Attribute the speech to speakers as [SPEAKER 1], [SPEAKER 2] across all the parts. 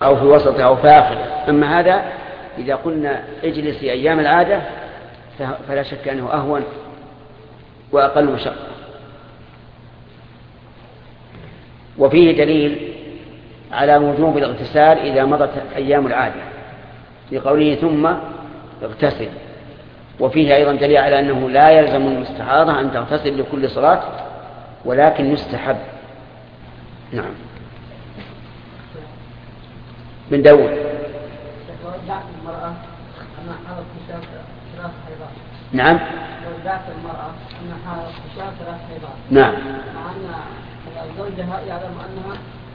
[SPEAKER 1] أو في وسط أو في آخر. أما هذا إذا قلنا اجلس في أيام العادة فلا شك أنه أهون وأقل مشقة. وفيه دليل على وجوب الاغتسال إذا مضت أيام العادة لقوله ثم اغتسل. وفيه أيضا دليل على أنه لا يلزم المستحاضة أن تغتسل لكل صلاة ولكن يستحب. نعم. من داود. نعم. نعم.
[SPEAKER 2] زوجها يعلم أنها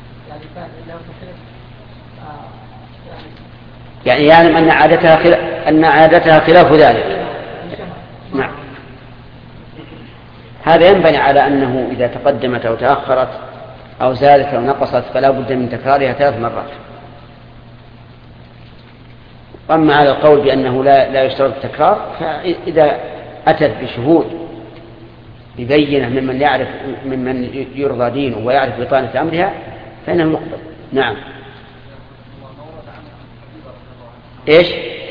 [SPEAKER 1] يعني يعلم أن عادتها خلاف ذلك. نعم. هذا ينبني على أنه إذا تقدمت أو تأخرت أو زادت أو نقصت فلا بد من تكرارها 3 مرات. أما على القول بأنه لا يشترط التكرار فإذا أتت بشهود ببينة ممن يرضى دينه ويعرف بطانة أمرها فإنه يقبل. نعم. إيش؟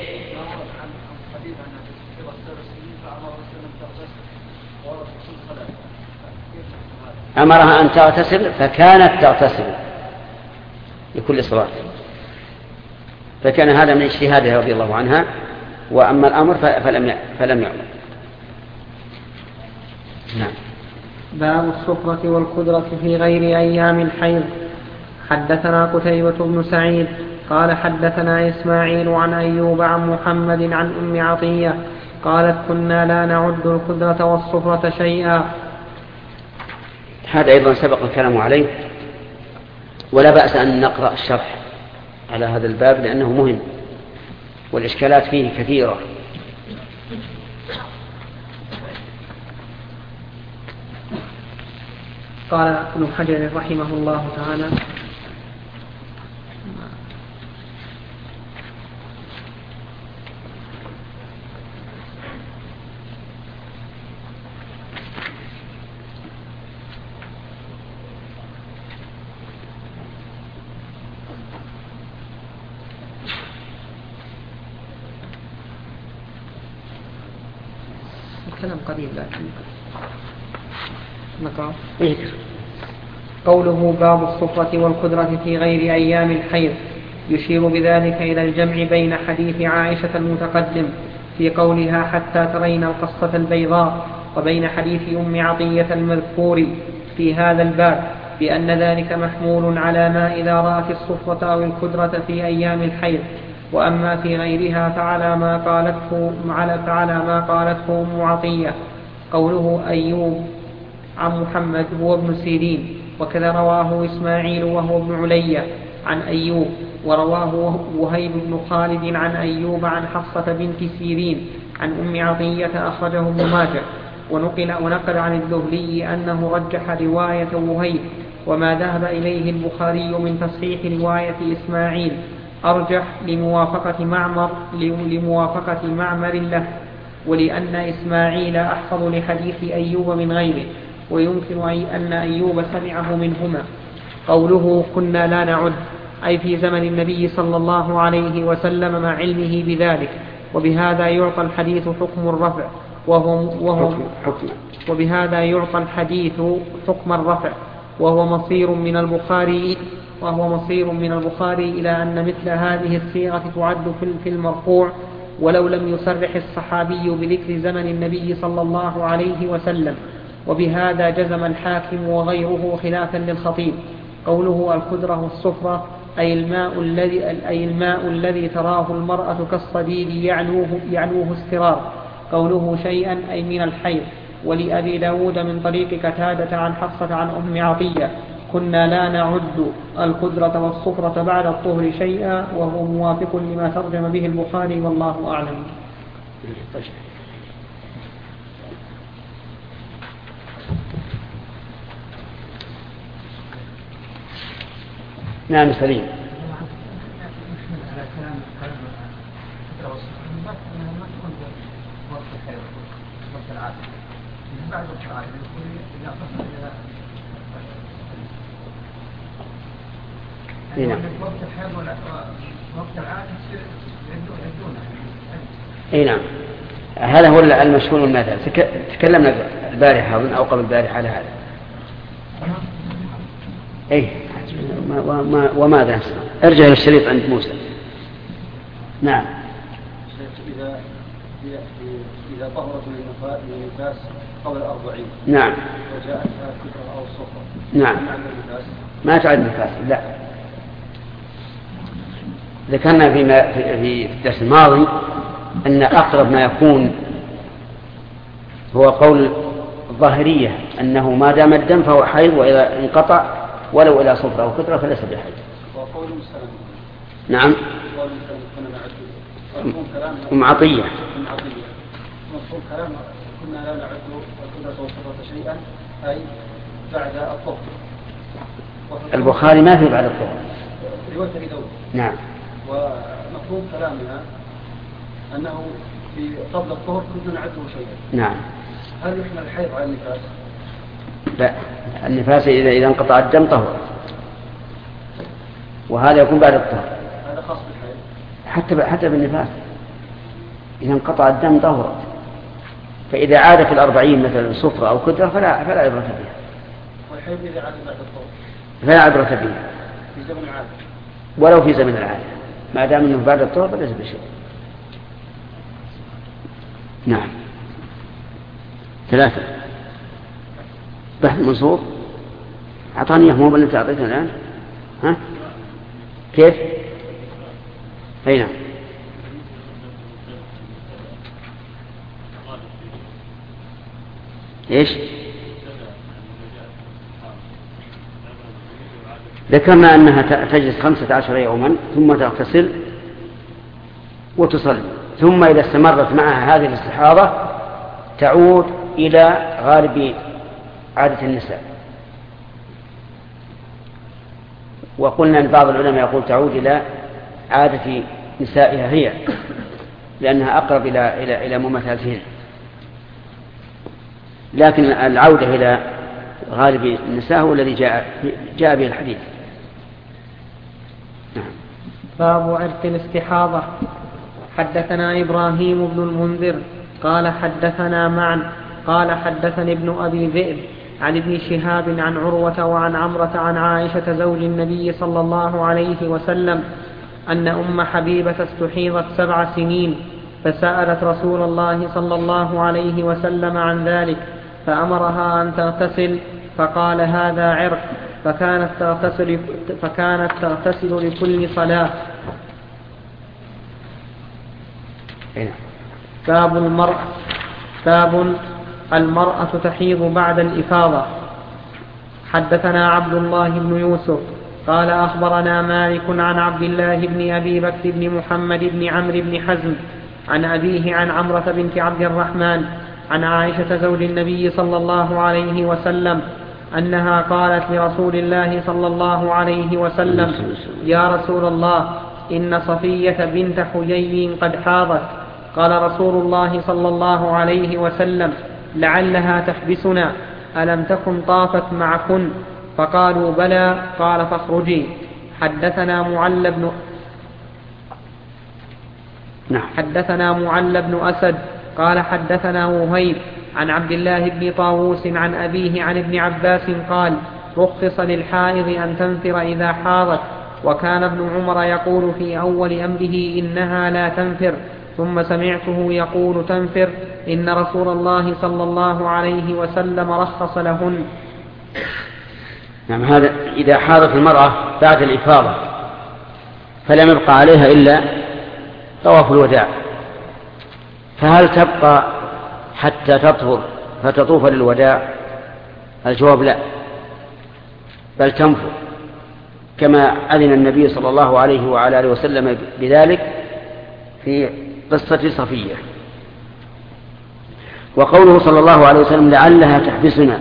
[SPEAKER 1] أمرها أن تغتسل فكانت تغتسل لكل صلاة، فكان هذا من اجتهادها رضي الله عنها. وأما الأمر فلم يعلم. نعم.
[SPEAKER 3] باب السفرة والقدرة في غير أيام الحيض. حدثنا قتيبة بن سعيد قال حدثنا إسماعيل عن أيوب عن محمد عن أم عطية قالت كنا لا نعد القدرة والسفرة شيئا.
[SPEAKER 1] هذا أيضا سبق الكلام عليه، ولا بأس أن نقرأ الشرح على هذا الباب لأنه مهم والإشكالات فيه كثيرة.
[SPEAKER 3] قال ابن حجر رحمه الله تعالى الكلام قليل لكن نقرأ. قوله باب الصفرة والقدرة في غير أيام الحيض يشير بذلك إلى الجمع بين حديث عائشة المتقدم في قولها حتى ترين القصة البيضاء وبين حديث أم عطية المذكور في هذا الباب بأن ذلك محمول على ما إذا رأت الصفرة أو القدرة في أيام الحيض. وأما في غيرها فعلى ما قالته أم عطية. قوله أيوب عن محمد هو ابن سيرين، وكذا رواه إسماعيل وهو ابن علية عن أيوب، ورواه وهيب بن خالد عن أيوب عن حفصة بنت سيرين عن أم عطية أخرجه ابن ماجه. ونقل عن الذهلي أنه رجح رواية وهيب، وما ذهب إليه البخاري من تصحيح رواية إسماعيل أرجح لموافقة معمر له، ولأن إسماعيل أحفظ لحديث أيوب من غيره، ويمكن أن أيوب سمعه منهما. قوله كنا لا نعد أي في زمن النبي صلى الله عليه وسلم مع علمه بذلك، وبهذا يعطى الحديث حكم الرفع وبهذا يعطى الحديث حكم الرفع وهو مصير من البخاري إلى أن مثل هذه الصيغة تعد في المرفوع ولو لم يصرح الصحابي بذكر زمن النبي صلى الله عليه وسلم. وبهذا جزم الحاكم وغيره خلافا للخطيب. قوله القدرة والصفرة أي الماء الذي تراه المرأة كالصديد يعلوه استرار. قوله شيئا أي من الحيض. ولأبي داود من طريق قتادة عن حفصة عن أم عطية كنا لا نعد القدرة والصفرة بعد الطهر شيئا، وهو موافق لما ترجم به البخاري والله أعلم.
[SPEAKER 1] نعم سليم. نعم.
[SPEAKER 2] وقت الحيض وقت العادة يعدونه.
[SPEAKER 1] اي نعم، هذا هو المشهور من المذهب. تكلمنا البارحة أو قبل البارحة على هذا. اي وماذا ارجع للشريط عند موسى. نعم.
[SPEAKER 4] إذا طهرت من النفاس قبل 40
[SPEAKER 1] نعم
[SPEAKER 4] وجاءتها الكفر أو الصفر
[SPEAKER 1] نعم ما تعد النفاس. لا، ذكرنا في الدرس الماضي أن أقرب ما يكون هو قول الظاهرية أنه ما دام الدم فهو حيض، وإذا انقطع ولو إلى صفر أو كترة فليس بحيض.
[SPEAKER 4] وقول مسلم.
[SPEAKER 1] نعم. أم عطية.
[SPEAKER 4] مفهوم كلام كنا لا نعد القدرة والصفة شيئا أي بعد الطهر.
[SPEAKER 1] البخاري ما في بعد الطهر.
[SPEAKER 4] رواية أبي داود.
[SPEAKER 1] نعم.
[SPEAKER 4] ومفهوم كلامنا أنه في قبل الطهر كنا نعده شيئا.
[SPEAKER 1] نعم.
[SPEAKER 4] هل يحمل الحيض على النفاس؟
[SPEAKER 1] لا، النفاس إذا انقطع الدم طهر، وهذا يكون بعد الطهر.
[SPEAKER 4] هذا خاص بالحيض.
[SPEAKER 1] حتى بالنفاس إذا انقطع الدم طهر، فإذا عاد في 40 مثلا صفرة أو كترة فلا عبرة بها.
[SPEAKER 4] والحيض إذا عاد بعد الطهر
[SPEAKER 1] فلا عبرة بها
[SPEAKER 4] في زمن العادة،
[SPEAKER 1] ولو في زمن العادة، ما دام أنه بعد الطهر فليس بشيء. نعم. 3 بحث منصور أعطاني مو بل أنت أعطيتنا الآن. ها كيف؟ أي نعم. إيش؟ ذكرنا أنها تجلس 15 يوما ثم تغتسل وتصلي، ثم إذا استمرت معها هذه الاستحاضة تعود إلى غالب عادة النساء. وقلنا أن بعض العلماء يقول تعود إلى عادة نسائها هي، لأنها أقرب إلى مماثلتهن، لكن العودة إلى غالب النساء هو الذي جاء به الحديث. نعم.
[SPEAKER 3] باب عرق الاستحاضة. حدثنا إبراهيم بن المنذر قال حدثنا معا قال حدثني ابن أبي ذئب عن ابن شهاب عن عروة وعن عمرة عن عائشة زوج النبي صلى الله عليه وسلم أن أم حبيبة استحيضت 7 سنين، فسألت رسول الله صلى الله عليه وسلم عن ذلك فأمرها أن تغتسل، فقال هذا عرق، فكانت تغتسل لكل صلاة. باب المرأة تحيض بعد الإفاضة. حدثنا عبد الله بن يوسف قال أخبرنا مالك عن عبد الله بن أبي بكر بن محمد بن عمرو بن حزم عن أبيه عن عمرة بنت عبد الرحمن عن عائشة زوج النبي صلى الله عليه وسلم أنها قالت لرسول الله صلى الله عليه وسلم يا رسول الله إن صفية بنت حيي قد حاضت. قال رسول الله صلى الله عليه وسلم لعلها تحبسنا، ألم تكن طافت معكن؟ فقالوا بلى. قال فاخرجي. حدثنا معل بن أسد قال حدثنا وهيب عن عبد الله بن طاووس عن أبيه عن ابن عباس قال رخص للحائض أن تنفر إذا حاضت، وكان ابن عمر يقول في أول أمره إنها لا تنفر، ثم سمعته يقول تنفر، إن رسول الله صلى الله عليه وسلم رخص لهن.
[SPEAKER 1] نعم. هذا إذا حاضت المرأة بعد الإفاضة فلم يبقى عليها إلا طواف الوداع، فهل تبقى حتى تطهر فتطوف للوداع؟ الجواب لا، بل تنفر كما أذن النبي صلى الله عليه وعلى آله وسلم بذلك في قصة صفية. وقوله صلى الله عليه وسلم لعلها تحبسنا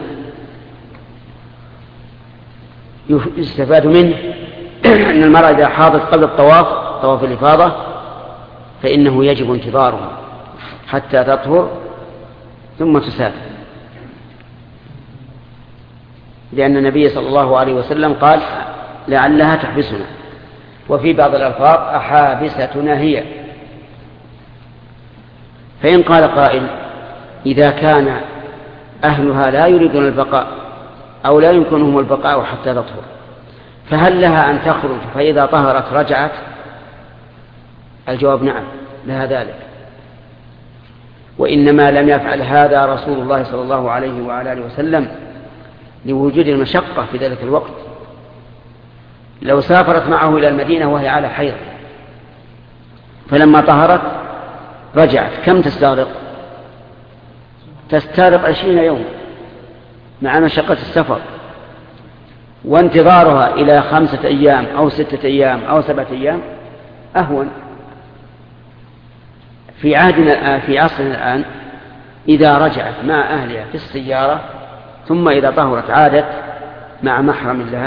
[SPEAKER 1] يستفاد منه أن المرأة إذا حاضت قبل طواف الإفاضة فإنه يجب انتظارها حتى تطهر ثم تسافر، لأن النبي صلى الله عليه وسلم قال لعلها تحبسنا وفي بعض الألفاظ أحابستنا هي. فإن قال قائل إذا كان أهلها لا يريدون البقاء أو لا يمكنهم البقاء حتى تطهر، فهل لها أن تخرج فإذا طهرت رجعت؟ الجواب نعم، لها ذلك. وإنما لم يفعل هذا رسول الله صلى الله عليه وعلى آله وسلم لوجود المشقة في ذلك الوقت. لو سافرت معه إلى المدينة وهي على حيض فلما طهرت رجعت، كم تستغرق؟ تستغرق 20 يوم مع مشقة السفر، وانتظارها إلى 5 أيام أو 6 أيام أو 7 أيام أهون. في عهدنا في عصرنا الآن إذا رجعت مع أهلها في السيارة ثم إذا طهرت عادت مع محرم لها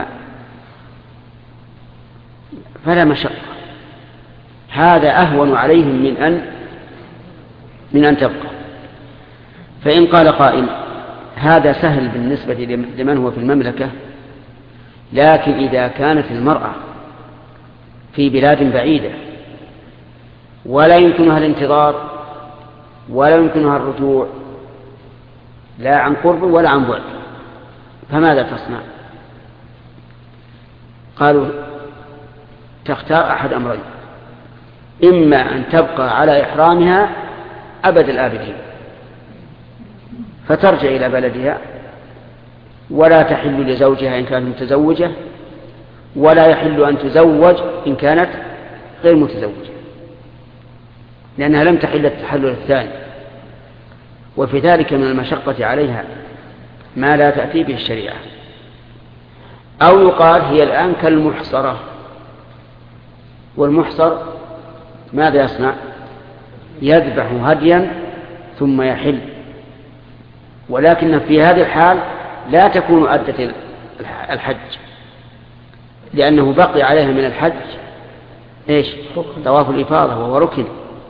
[SPEAKER 1] فلا مشقة، هذا أهون عليهم من أن تبقى. فإن قال قائل هذا سهل بالنسبة لمن هو في المملكة، لكن إذا كانت المرأة في بلاد بعيدة ولا يمكنها الانتظار ولا يمكنها الرجوع لا عن قرب ولا عن بعد، فماذا تصنع؟ قالوا تختار أحد أمرين: إما أن تبقى على إحرامها أبد الآبدين فترجع إلى بلدها ولا تحل لزوجها إن كانت متزوجة، ولا يحل أن تزوج إن كانت غير متزوجة، لأنها لم تحل التحلل الثاني، وفي ذلك من المشقة عليها ما لا تأتي به الشريعة. أو يقال هي الآن كالمحصرة، والمحصر ماذا يصنع؟ يذبح هديا ثم يحل، ولكن في هذه الحال لا تكون أدت الحج، لأنه بقي عليها من الحج إيش؟ طواف الإفاضة وهو ركن،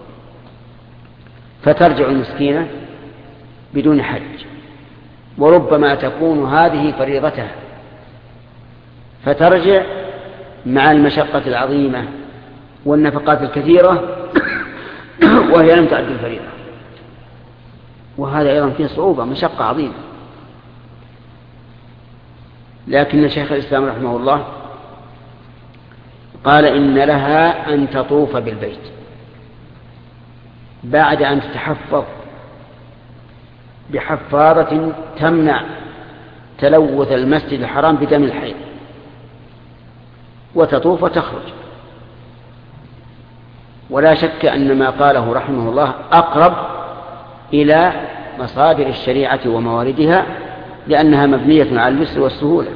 [SPEAKER 1] فترجع المسكينة بدون حج، وربما تكون هذه فريضتها فترجع مع المشقة العظيمة والنفقات الكثيرة وهي لم تؤدي الفريضة، وهذا أيضا فيه صعوبة مشقة عظيمة. لكن شيخ الإسلام رحمه الله قال إن لها أن تطوف بالبيت بعد أن تتحفظ بحفاظة تمنع تلوث المسجد الحرام بدم الحيض، وتطوف وتخرج. ولا شك أن ما قاله رحمه الله أقرب إلى مصادر الشريعة ومواردها، لأنها مبنية على اليسر والسهولة.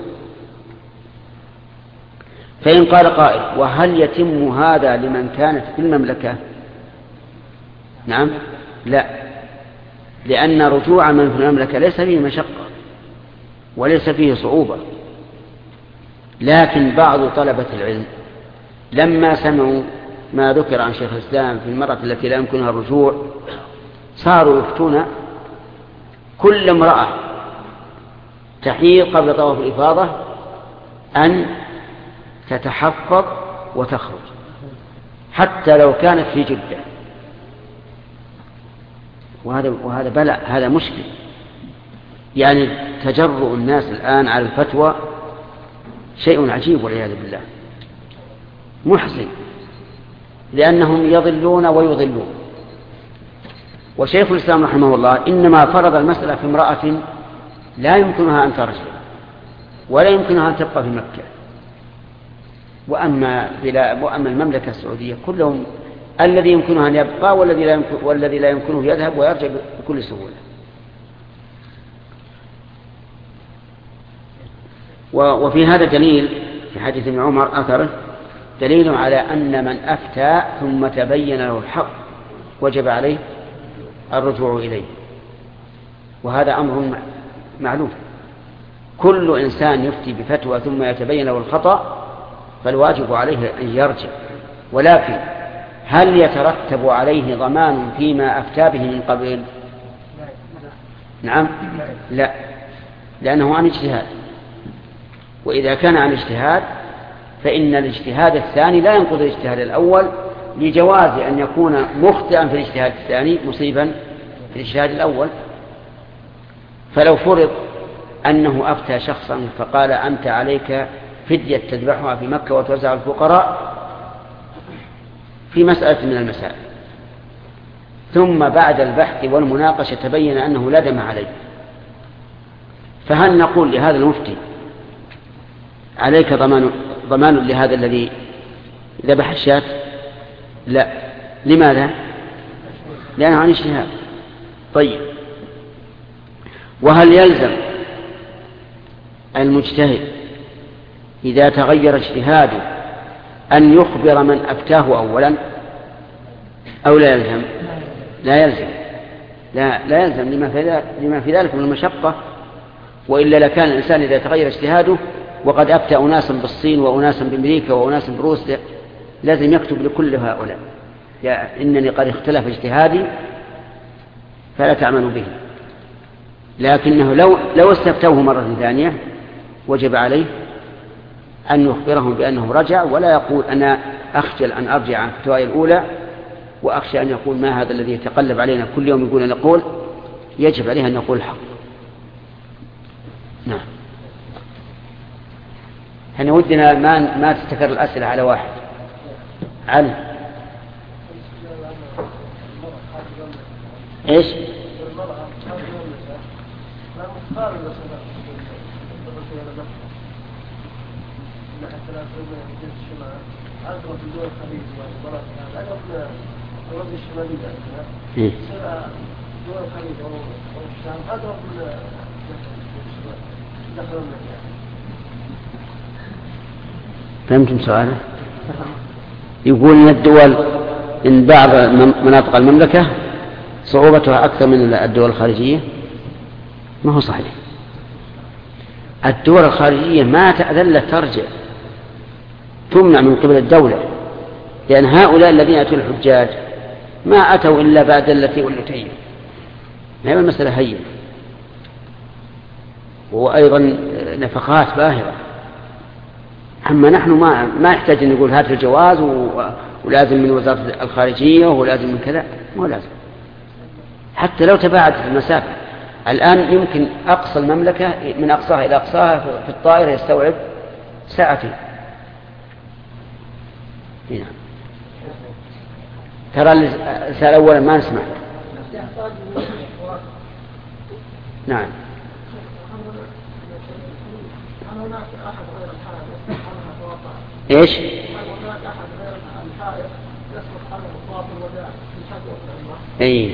[SPEAKER 1] فإن قال قائل وهل يتم هذا لمن كانت في المملكة؟ نعم، لا، لأن رجوع من في المملكة ليس فيه مشقة وليس فيه صعوبة، لكن بعض طلبة العلم لما سمعوا ما ذكر عن شيخ الإسلام في المرأة التي لا يمكنها الرجوع صاروا يفتون كل امرأة تحيض قبل طواف الإفاضة أن تتحفظ وتخرج حتى لو كانت في جدة، وهذا بلاء، هذا مشكل. يعني تجرؤ الناس الآن على الفتوى شيء عجيب والعياذ بالله، محزن، لأنهم يضلون ويضلون. وشيخ الإسلام رحمه الله إنما فرض المسألة في امرأة لا يمكنها أن ترجع ولا يمكنها أن تبقى في مكة. وأما المملكة السعودية كلهم الذي يمكنه أن يبقى والذي لا يمكنه يذهب ويرجع بكل سهولة. وفي هذا دليل في حديث ابن عمر أثره دليل على أن من أفتى ثم تبين له الحق وجب عليه الرجوع إليه، وهذا أمر معلوم. كل إنسان يفتي بفتوى ثم يتبين له الخطأ فالواجب عليه أن يرجع، ولكن هل يترتب عليه ضمان فيما أفتى به من قبل؟ نعم، لا، لأنه عن اجتهاد، وإذا كان عن اجتهاد فإن الاجتهاد الثاني لا ينقض الاجتهاد الأول لجواز أن يكون مخطئا في الاجتهاد الثاني مصيبا في الاجتهاد الأول. فلو فرض أنه أفتى شخصا فقال أنت عليك فدية تذبحها في مكة وتوزع الفقراء في مسألة من المسائل، ثم بعد البحث والمناقشة تبين أنه لا دم عليه، فهل نقول لهذا المفتي عليك ضمان لهذا الذي ذبح الشاة؟ لا. لماذا؟ لأنه عن اجتهاد. طيب، وهل يلزم المجتهد إذا تغير اجتهاده أن يخبر من أفتاه أولا أو لا يلزم؟ لا يلزم. لا يلزم لما في ذلك من المشقة، وإلا لكان الإنسان إذا تغير اجتهاده وقد أفتى أناسا بالصين وأناسا بأمريكا وأناسا بروسيا لازم يكتب لكل هؤلاء إنني قد اختلف اجتهادي فلا تعملوا به. لكنه لو استفتوه مرة ثانية وجب عليه أن يخبرهم بأنه رجع، ولا يقول أنا أخجل أن أرجع عن فتواي الأولى وأخشى أن يقول ما هذا الذي يتقلب علينا كل يوم يقول نقول. يجب عليه أن يقول الحق. نعم. احنا ودنا ما تستكر الأسئلة على واحد. علي ايش؟ فهمتم سؤاله؟ يقول إن الدول إن بعض مناطق المملكة صعوبتها أكثر من الدول الخارجية. ما هو صحيح. الدول الخارجية ما تأذل ترجع تمنع من قبل الدولة، لأن هؤلاء الذين أتوا الحجاج ما أتوا إلا بعد التي والتي، ما هي المسألة هي، وأيضا نفقات باهرة. أما نحن ما يحتاج أن نقول هات الجواز ولازم من وزارة الخارجية ولازم من كذا، مو لازم. حتى لو تباعدت المسافة الآن يمكن أقصى المملكة من أقصاها إلى أقصاها في الطائرة يستوعب ساعتين. هنا ترى الرسالة أولا ما نسمع. نعم. ايش؟ اي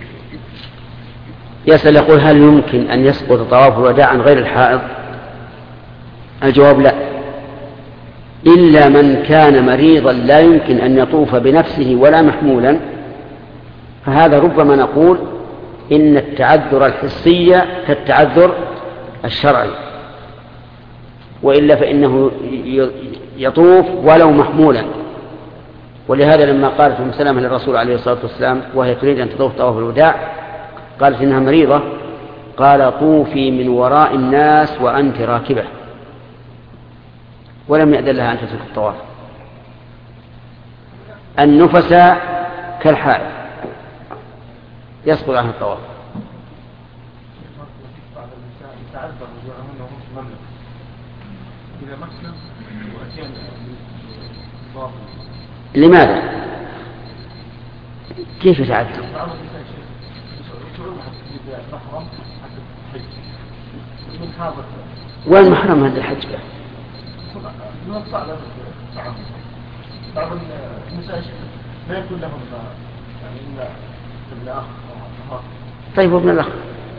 [SPEAKER 1] يسأل يقول هل يمكن أن يسقط طواف الوداع عن غير الحائض؟ الجواب لا، إلا من كان مريضا لا يمكن أن يطوف بنفسه ولا محمولا، فهذا ربما نقول إن التعذر الحسي كالتعذر الشرعي، وإلا فإنه يطوف ولو محمولا. ولهذا لما قالت أم سلمة للرسول عليه الصلاة والسلام وهي تريد أن تطوف طواف الوداع قالت إنها مريضة، قال طوفي من وراء الناس وأنت راكبة، ولم يأذن لها أن تترك الطواف. النفس كالحائض يسقط عنها الطواف. لماذا؟ كيف يتعذر؟ وين محرم هذا الحج به؟
[SPEAKER 2] بعض النساء ما يكون لهم يعني إلا ابن أخ.
[SPEAKER 1] طيب وابن الأخ؟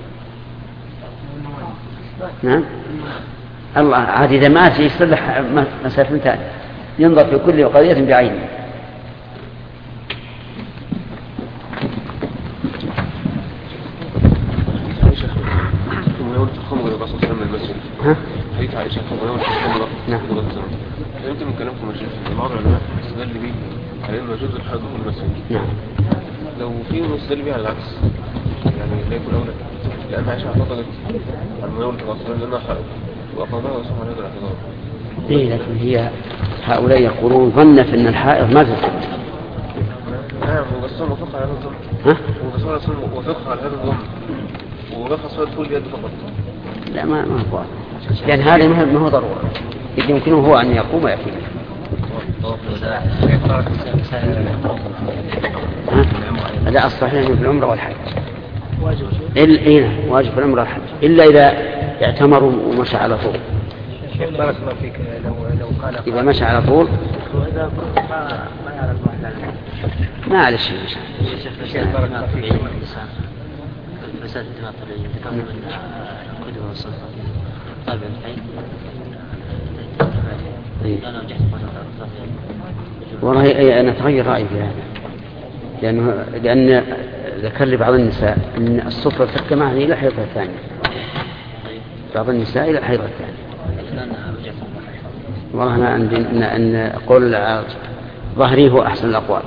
[SPEAKER 1] نعم. الله عاد إذا مات يصلح مسافة ثانية، ينظر في كل قضية بعينه.
[SPEAKER 5] حديث عائشة ومناولة الخمر. نعم. يمكن من كلامكم مجلس بعض العلماء استدل به على انه يجوز الحيض في المسجد.
[SPEAKER 1] نعم.
[SPEAKER 5] لو في مستدل به على العكس يعني لا يكون اولى، لان عائشة اعتقدت عن مناولة الغسل لانها حائض واقامها وصوم على هذا الاعتذار،
[SPEAKER 1] إيه لكن هي هؤلاء يقولون ظنت أن الحائض ما تصل.
[SPEAKER 5] نعم وبس هو وافق على هذا الظن.
[SPEAKER 1] ها؟
[SPEAKER 5] وبس هو وافق على هذا الظن ووافق صلاة طول بيد فقط.
[SPEAKER 1] لا ما هو، لأن هذا ما هو ضرورة، يمكنه هو أن يقوم ويأتي. لا الصحيح في العمرة والحج. واجب في العمرة والحج إلا إذا اعتمروا ومشى على طول.
[SPEAKER 4] بارك الله فيك. لو قال
[SPEAKER 1] إذا مشى على طول
[SPEAKER 4] وإذا ما يعلم واحد
[SPEAKER 1] ما على شيء.
[SPEAKER 4] بارك الله فيك. فساد الدماء الطبيعية ذكرنا من القدوة والصلة طالب الحين. أنا وجهت
[SPEAKER 1] والله أنا تغير رأيي في هذا، لأن ذكر لي بعض النساء أن الصفرة تحكم معه إلى الحيضة الثانية. بعض النساء إلى الحيضة الثانية. والله أنا عندي أن قول ظهري هو أحسن الأقوال.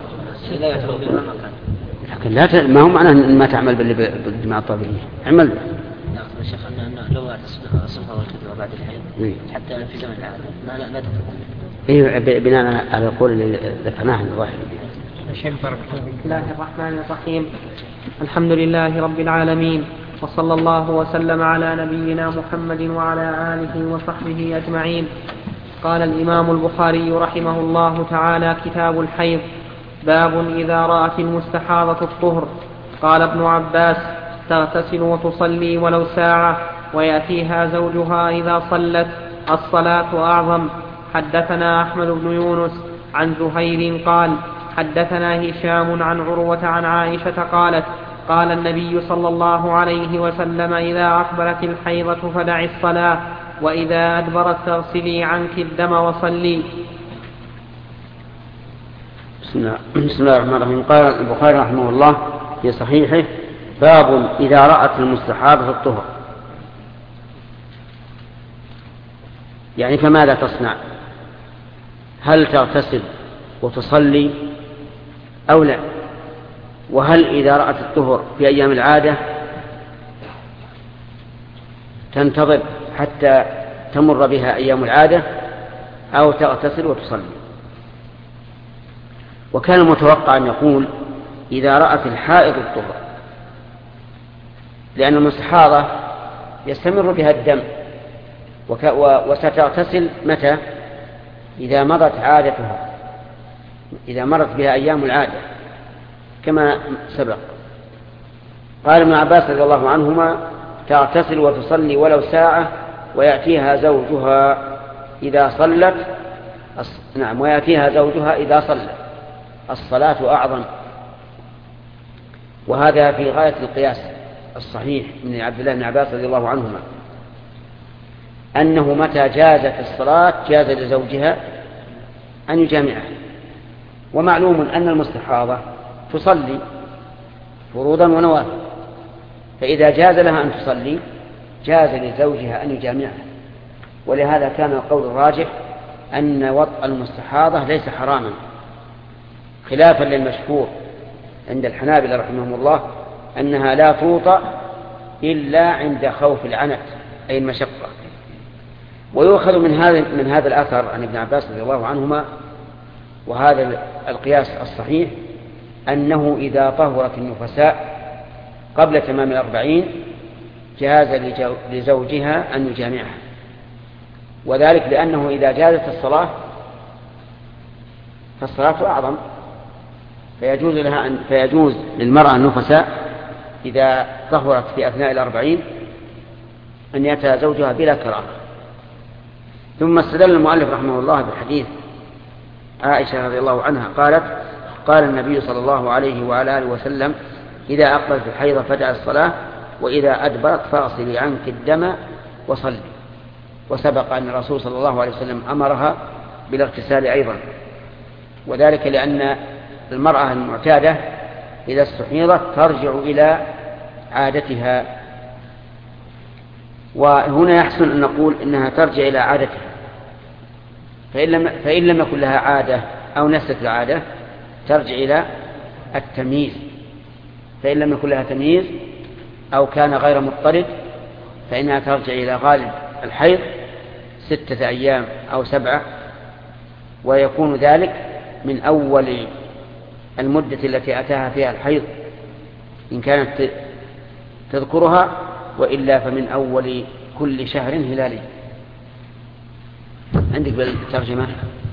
[SPEAKER 1] لكن لا ما هو معناه أن ما تعمل بالدماء الطبيعية. عمل.
[SPEAKER 4] نعم يا شيخ أنه لو الصفرة والكدوة بعد الحيض حتى في زمن العادة لا تفضل.
[SPEAKER 1] إيه بناء على القول اللي ذكرناه عن الظاهر.
[SPEAKER 3] بسم الله الرحمن الرحيم. الحمد لله رب العالمين، وصلى الله وسلم على نبينا محمد وعلى آله وصحبه أجمعين. قال الإمام البخاري رحمه الله تعالى: كتاب الحيض. باب إذا رأت المستحاضة الطهر. قال ابن عباس: تغتسل وتصلي ولو ساعة، ويأتيها زوجها إذا صلت، الصلاة أعظم. حدثنا أحمد بن يونس عن زهير قال: حدثنا هشام عن عروة عن عائشة قالت: قال النبي صلى الله عليه وسلم: إذا أقبلت الحيضة فدعي الصلاة، وإذا أدبرت فاغسلي عنك الدم وصلي.
[SPEAKER 1] بسم الله الرحمن الرحيم. قال البخاري رحمه الله في صحيحه: باب إذا رأت المستحاضة الطهر. يعني فماذا تصنع؟ هل تغتسل وتصلي أو لا؟ وهل إذا رأت الطهر في أيام العادة تنتظر حتى تمر بها أيام العادة أو تغتسل وتصلي؟ وكان المتوقع أن يقول: إذا رأت الحائض الطهر، لأن المستحاضة يستمر بها الدم وستغتسل متى؟ إذا مضت عادتها، إذا مرت بها أيام العادة كما سبق. قال ابن عباس رضي الله عنهما: تغتسل وتصلي ولو ساعة، ويأتيها زوجها إذا صلت. نعم، ويأتيها زوجها إذا صلت، الصلاة أعظم. وهذا في غاية القياس الصحيح من عبد الله بن عباس رضي الله عنهما، أنه متى جازت الصلاة جاز لزوجها أن يجامعها. ومعلوم أن المستحاضة تصلي فروضا ونوافل، فإذا جاز لها أن تصلي جاز لزوجها أن يجامعها. ولهذا كان القول الراجح أن وطء المستحاضة ليس حراما، خلافا للمشهور عند الحنابلة رحمهم الله أنها لا توطأ إلا عند خوف العنت أي المشقة. ويؤخذ من هذا الأثر عن ابن عباس رضي الله عنهما وهذا القياس الصحيح أنه إذا طهرت النفساء قبل تمام 40 جاز لزوجها أن يجامعها، وذلك لأنه إذا جازت الصلاة فالصلاة أعظم، فيجوز للمرأة النفساء إذا طهرت في أثناء 40 أن يأتي زوجها بلا كراهة. ثم استدل المؤلف رحمه الله بحديث عائشة رضي الله عنها قالت: قال النبي صلى الله عليه وعلى آله وسلم: إذا أقبلت الحيض فدع الصلاة، وإذا أدبرت فاغسلي عنك الدم وصلي. وسبق أن الرسول صلى الله عليه وسلم أمرها بالاغتسال أيضا، وذلك لأن المرأة المعتادة إذا استحيضت ترجع إلى عادتها، وهنا يحسن أن نقول إنها ترجع إلى عادتها، فإن لم يكن لها عادة أو نست العادة ترجع إلى التمييز، فإن لم يكن لها تمييز أو كان غير مضطرد فإنها ترجع إلى غالب الحيض، 6 أيام أو 7، ويكون ذلك من أول المدة التي أتاها فيها الحيض إن كانت تذكرها، وإلا فمن أول كل شهر هلالي. عندك بالترجمة؟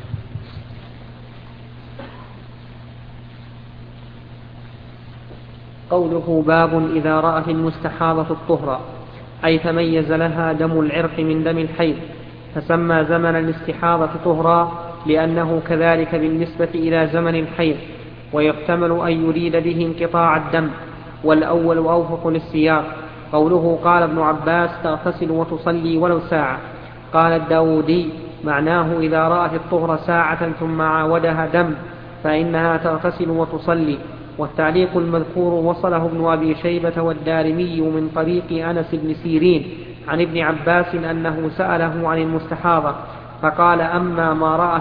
[SPEAKER 3] قوله باب إذا رأت المستحاضة الطهر، أي تميز لها دم العرق من دم الحيض، فسمى زمن الاستحاضة طهرا لأنه كذلك بالنسبة إلى زمن الحيض، ويحتمل أن يريد به انقطاع الدم، والأول أوفق للسياق. قوله قال ابن عباس تغتسل وتصلي ولو ساعة. قال الداودي معناه إذا رأت الطهر ساعة ثم عاودها دم فإنها تغتسل وتصلي. والتعليق المذكور وصله ابن أبي شيبة والدارمي من طريق أنس بن سيرين عن ابن عباس أنه سأله عن المستحاضة فقال أما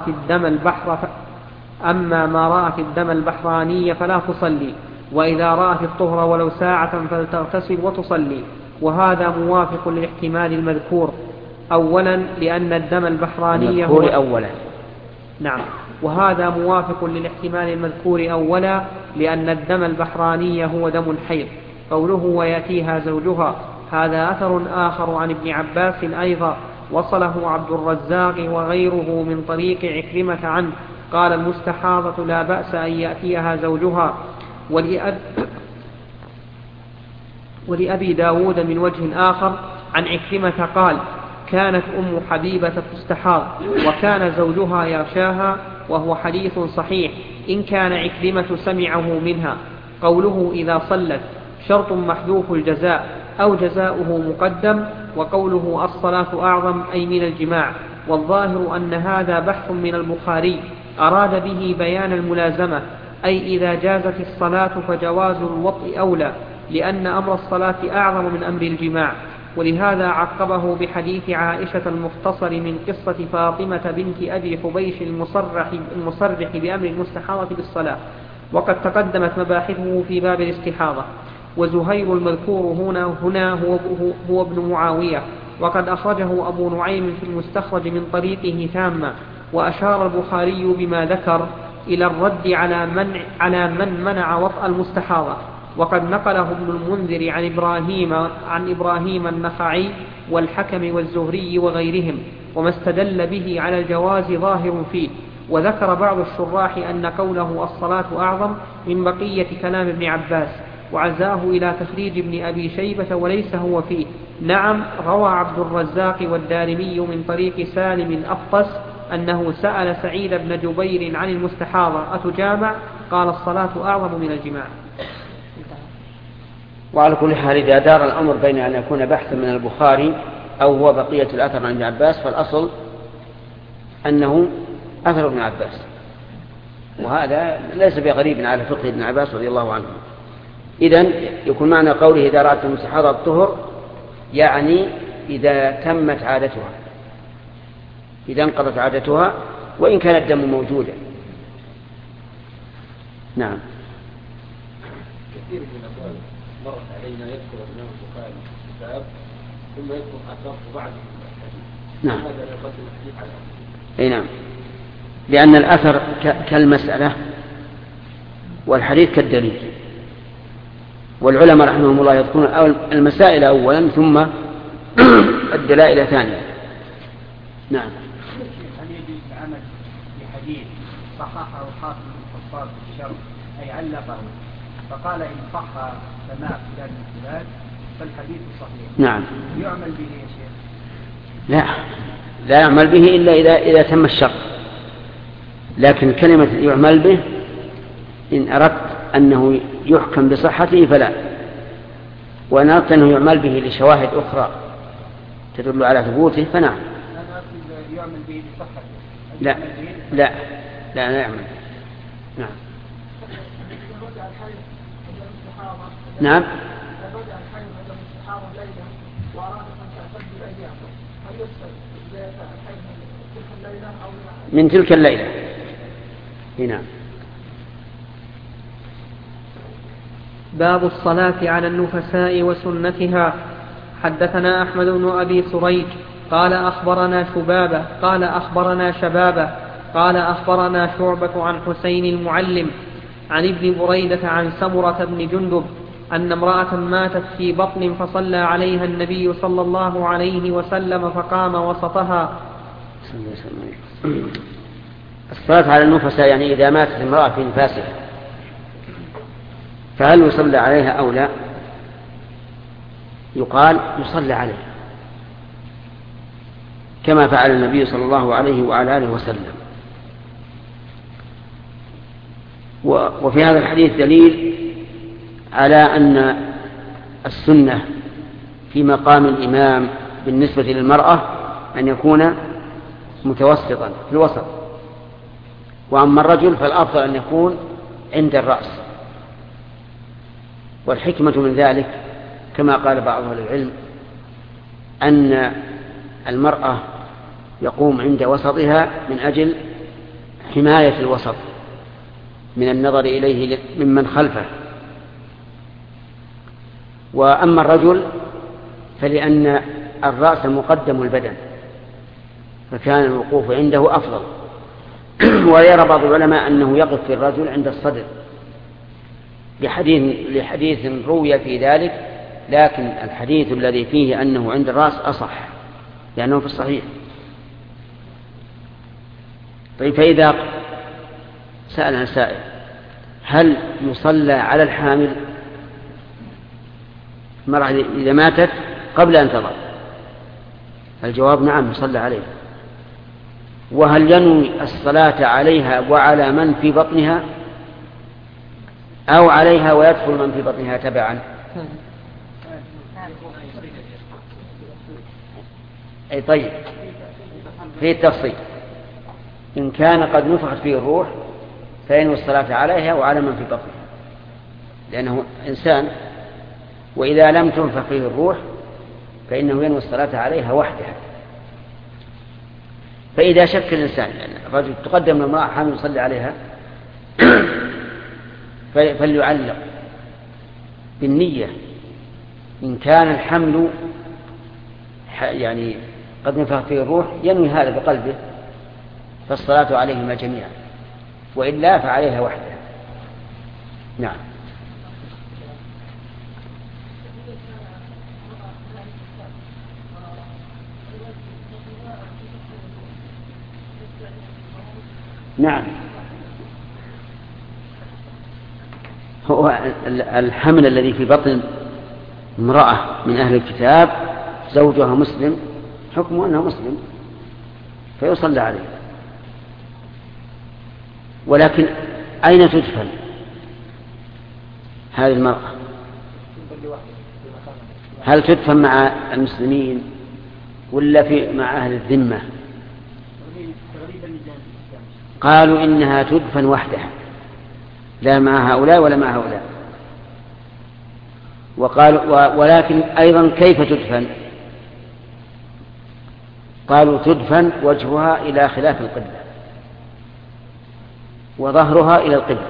[SPEAKER 3] ما رأت الدم البحراني فلا تصلي، وإذا رأت الطهر ولو ساعة فلتغتسل وتصلي. وهذا موافق للاحتمال المذكور أولا لأن الدم البحراني هو نعم، وهذا موافق للاحتمال المذكور أولا لأن الدم البحراني هو دم الحيض. قوله ويأتيها زوجها، هذا أثر آخر عن ابن عباس أيضا وصله عبد الرزاق وغيره من طريق عكرمة عنه قال المستحاضة لا بأس أن يأتيها زوجها. ولأبي داود من وجه آخر عن عكرمة قال كانت أم حبيبة تستحاض وكان زوجها يغشاها، وهو حديث صحيح إن كان عكرمة سمعه منها. قوله إذا صلت شرط محذوف الجزاء أو جزاؤه مقدم، وقوله الصلاة أعظم أي من الجماع. والظاهر أن هذا بحث من البخاري أراد به بيان الملازمة، أي إذا جازت الصلاة فجواز الوطء أولى، لأن أمر الصلاة أعظم من أمر الجماع. ولهذا عقبه بحديث عائشة المختصر من قصة فاطمة بنت أبي حبيش المصرح بأمر المستحاضة بالصلاة، وقد تقدمت مباحثه في باب الاستحاضة. وزهير المذكور هنا هو ابن معاوية، وقد أخرجه أبو نعيم في المستخرج من طريقه تامة. وأشار البخاري بما ذكر إلى الرد على من منع وطأ المستحاضة، وقد نقله ابن المنذر عن إبراهيم النخعي والحكم والزهري وغيرهم، وما استدل به على الجواز ظاهر فيه. وذكر بعض الشراح أن قوله الصلاة أعظم من بقية كلام ابن عباس، وعزاه إلى تخريج ابن أبي شيبة وليس هو فيه. نعم، روى عبد الرزاق والدارمي من طريق سالم الأفطس أنه سأل سعيد بن جبير عن المستحاضة أتجامع؟ قال الصلاة أعظم من الجماع.
[SPEAKER 1] وعلى كل حال إذا دار الأمر بين أن يكون بحثا من البخاري أو هو بقية الأثر عن ابن عباس، فالأصل أنه أثر ابن عباس، وهذا ليس بغريب على فقه ابن عباس رضي الله عنه. إذن يكون معنى قوله إذا رأت المستحاضة الطهر يعني إذا تمت عادتها، إذا انقضت عادتها وإن كان الدم موجودا. نعم.
[SPEAKER 2] كثير من الأبواب مرت علينا يذكر الإمام البخاري في الكتاب ثم يذكر آثار بعض الحديث.
[SPEAKER 1] نعم.
[SPEAKER 2] هذا يقدم الحديث على
[SPEAKER 1] أي نعم، لأن الأثر كالمسألة والحديث كالدليل، والعلماء رحمهم الله يذكرون المسائل أولا ثم الدلائل ثانيا. نعم.
[SPEAKER 6] هل يجوز العمل بحديث صححه الحافظ بن حفاظ في الشرح أي علقه فقال إن صح سماع فلان من فلان فالحديث صحيح؟
[SPEAKER 1] نعم.
[SPEAKER 6] يعمل به يا شيخ؟
[SPEAKER 1] لا يعمل به إلا إذا تم الشرط، لكن كلمة يعمل به إن أردت أنه يحكم بصحته فلا، وإن أردت أنه يعمل به لشواهد أخرى تدل على ثبوته فنعم.
[SPEAKER 6] يعمل به بصحته؟
[SPEAKER 1] لا يعمل. نعم. نعم. من تلك الليلة. نعم.
[SPEAKER 3] باب الصلاة على النفساء وسنتها. حدثنا أحمد بن أبي سريج قال أخبرنا شبابة قال أخبرنا شعبة عن حسين المعلم عن ابن بريدة عن سمرة بن جندب أن امرأة ماتت في بطن فصلى عليها النبي صلى الله عليه وسلم فقام وسطها.
[SPEAKER 1] الصلاة على النفساء يعني إذا ماتت امرأة في نفاسها فهل يصلى عليها أو لا؟ يقال يصلى عليها كما فعل النبي صلى الله عليه وعلى آله وسلم. وفي هذا الحديث دليل على أن السنة في مقام الإمام بالنسبة للمرأة أن يكون متوسطا في الوسط، وأما الرجل فالأفضل أن يكون عند الرأس. والحكمة من ذلك كما قال بعض أهل العلم أن المرأة يقوم عند وسطها من أجل حماية الوسط من النظر إليه ممن خلفه، وأما الرجل فلأن الرأس مقدم البدن فكان الوقوف عنده أفضل. ويرى بعض العلماء أنه يقف في الرجل عند الصدر لحديث روي في ذلك، لكن الحديث الذي فيه أنه عند الرأس أصح لأنه في الصحيح. طيب، فإذا سأل سائل هل يصلى على الحامل المرأة إذا ماتت قبل أن تضع؟ الجواب نعم يصلى عليها. وهل ينوي الصلاة عليها وعلى من في بطنها أو عليها ويدخل من في بطنها تبعا؟ أي طيب، في التفصيل إن كان قد نفخت فيه الروح فينوي الصلاة عليها وعلى من في بطنها لأنه إنسان، وإذا لم تنفخ فيه الروح فإنه ينوي الصلاة عليها وحدها. فإذا شك الإنسان يعني الرجل تقدم للمرأة حامل يصلي عليها فليعلق بالنية إن كان الحمل يعني قد نفخ فيه الروح ينوي هذا بقلبه فالصلاة عليهما جميعا، وإلا فعليها وحدها. نعم. نعم، هو الحمل الذي في بطن امرأة من أهل الكتاب زوجها مسلم حكمه أنه مسلم فيصلى عليه. ولكن أين تدفن هذه المرأة؟ هل تدفن مع المسلمين ولا مع أهل الذمة؟ قالوا إنها تدفن وحدها لا مع هؤلاء ولا مع هؤلاء. ولكن أيضا كيف تدفن؟ قالوا تدفن وجهها إلى خلاف القبلة وظهرها إلى القبلة.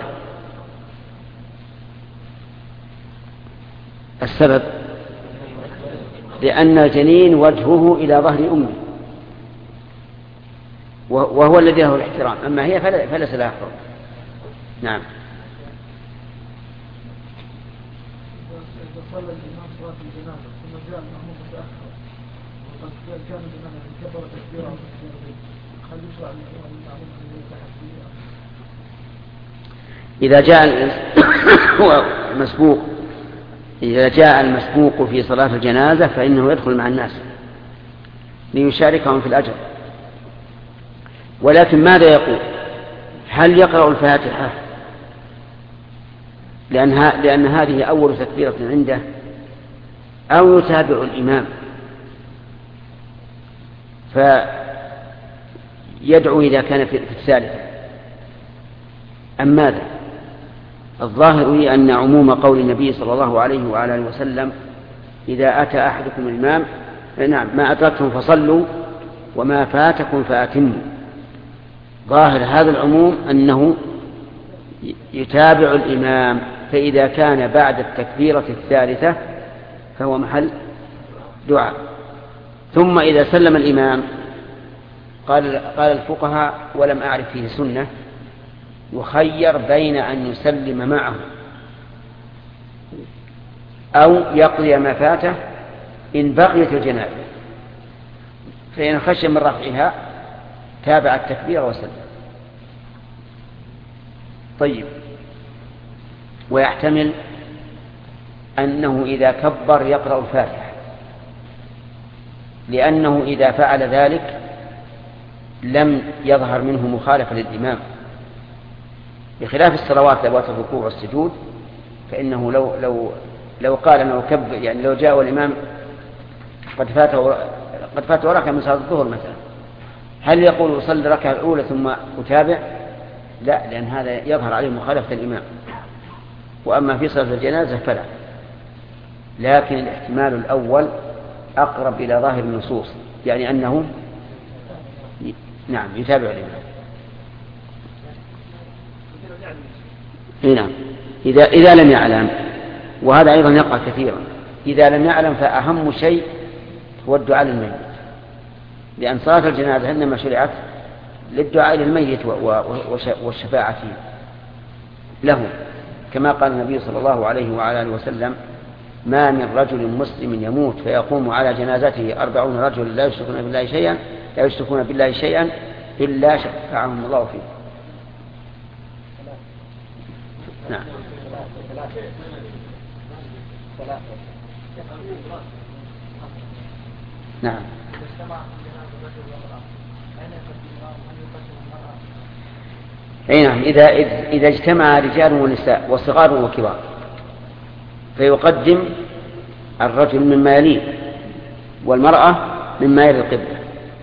[SPEAKER 1] السبب لأن الجنين وجهه إلى ظهر أمه وهو الذي له الاحترام، أما هي فليس لها حرم. نعم.
[SPEAKER 7] صلى الإمام صلاة الجنازة ثم جاء المأموم متأخر وقد كان الإمام كبر تكبيرا هل يشرع للإمام أن يتحدث؟
[SPEAKER 1] إذا جاء المسبوق في صلاة الجنازة فإنه يدخل مع الناس ليشاركهم في الأجر. ولكن ماذا يقول؟ هل يقرأ الفاتحة لأن هذه أول تكبيرة عنده أو يتابع الإمام فيدعو إذا كان في الثالثة أم ماذا؟ الظاهر هي أن عموم قول النبي صلى الله عليه وعلى آله وسلم إذا أتى أحدكم الإمام نعم ما أدركتم فصلوا وما فاتكم فأتموا. ظاهر هذا العموم أنه يتابع الإمام، فإذا كان بعد التكبيرة الثالثة فهو محل دعاء. ثم إذا سلم الإمام قال الفقهاء ولم أعرف فيه سنة يخير بين أن يسلم معه أو يقضي ما فاته إن بقيت الجنازة، فإن خشي من رفعها تابع التكبير وسلم. طيب، ويحتمل أنه إذا كبر يقرأ الفاتحة، لأنه إذا فعل ذلك لم يظهر منه مخالفة للإمام، بخلاف الصلوات ذوات الركوع والسجود، فإنه لو قال أنه كبر، يعني لو جاء الإمام قد فاته ركعة من صلاة الظهر مثلا، هل يقول أصلي الركعة الأولى ثم أتابع؟ لا، لأن هذا يظهر عليه مخالفة الإمام. وأما في صلاة الجنازة فلا، لكن الاحتمال الأول أقرب إلى ظاهر النصوص، يعني أنه نعم يتابع الإمام. نعم إذا لم يعلم، وهذا أيضا يقع كثيرا، إذا لم يعلم فأهم شيء هو الدعاء للميت، لأن صلاة الجنازة إنما شرعت للدعاء للميت والشفاعة له، كما قال النبي صلى الله عليه وعلى آله وسلم: ما من رجل مسلم يموت فيقوم على جنازته 40 رجل لا يشركون بالله شيئا إلا شفعهم الله فيه. نعم. نعم. أي نعم، إذا اجتمع رجال ونساء وصغار وكبار فيقدم الرجل مما يليه والمرأة مما يلي القبلة،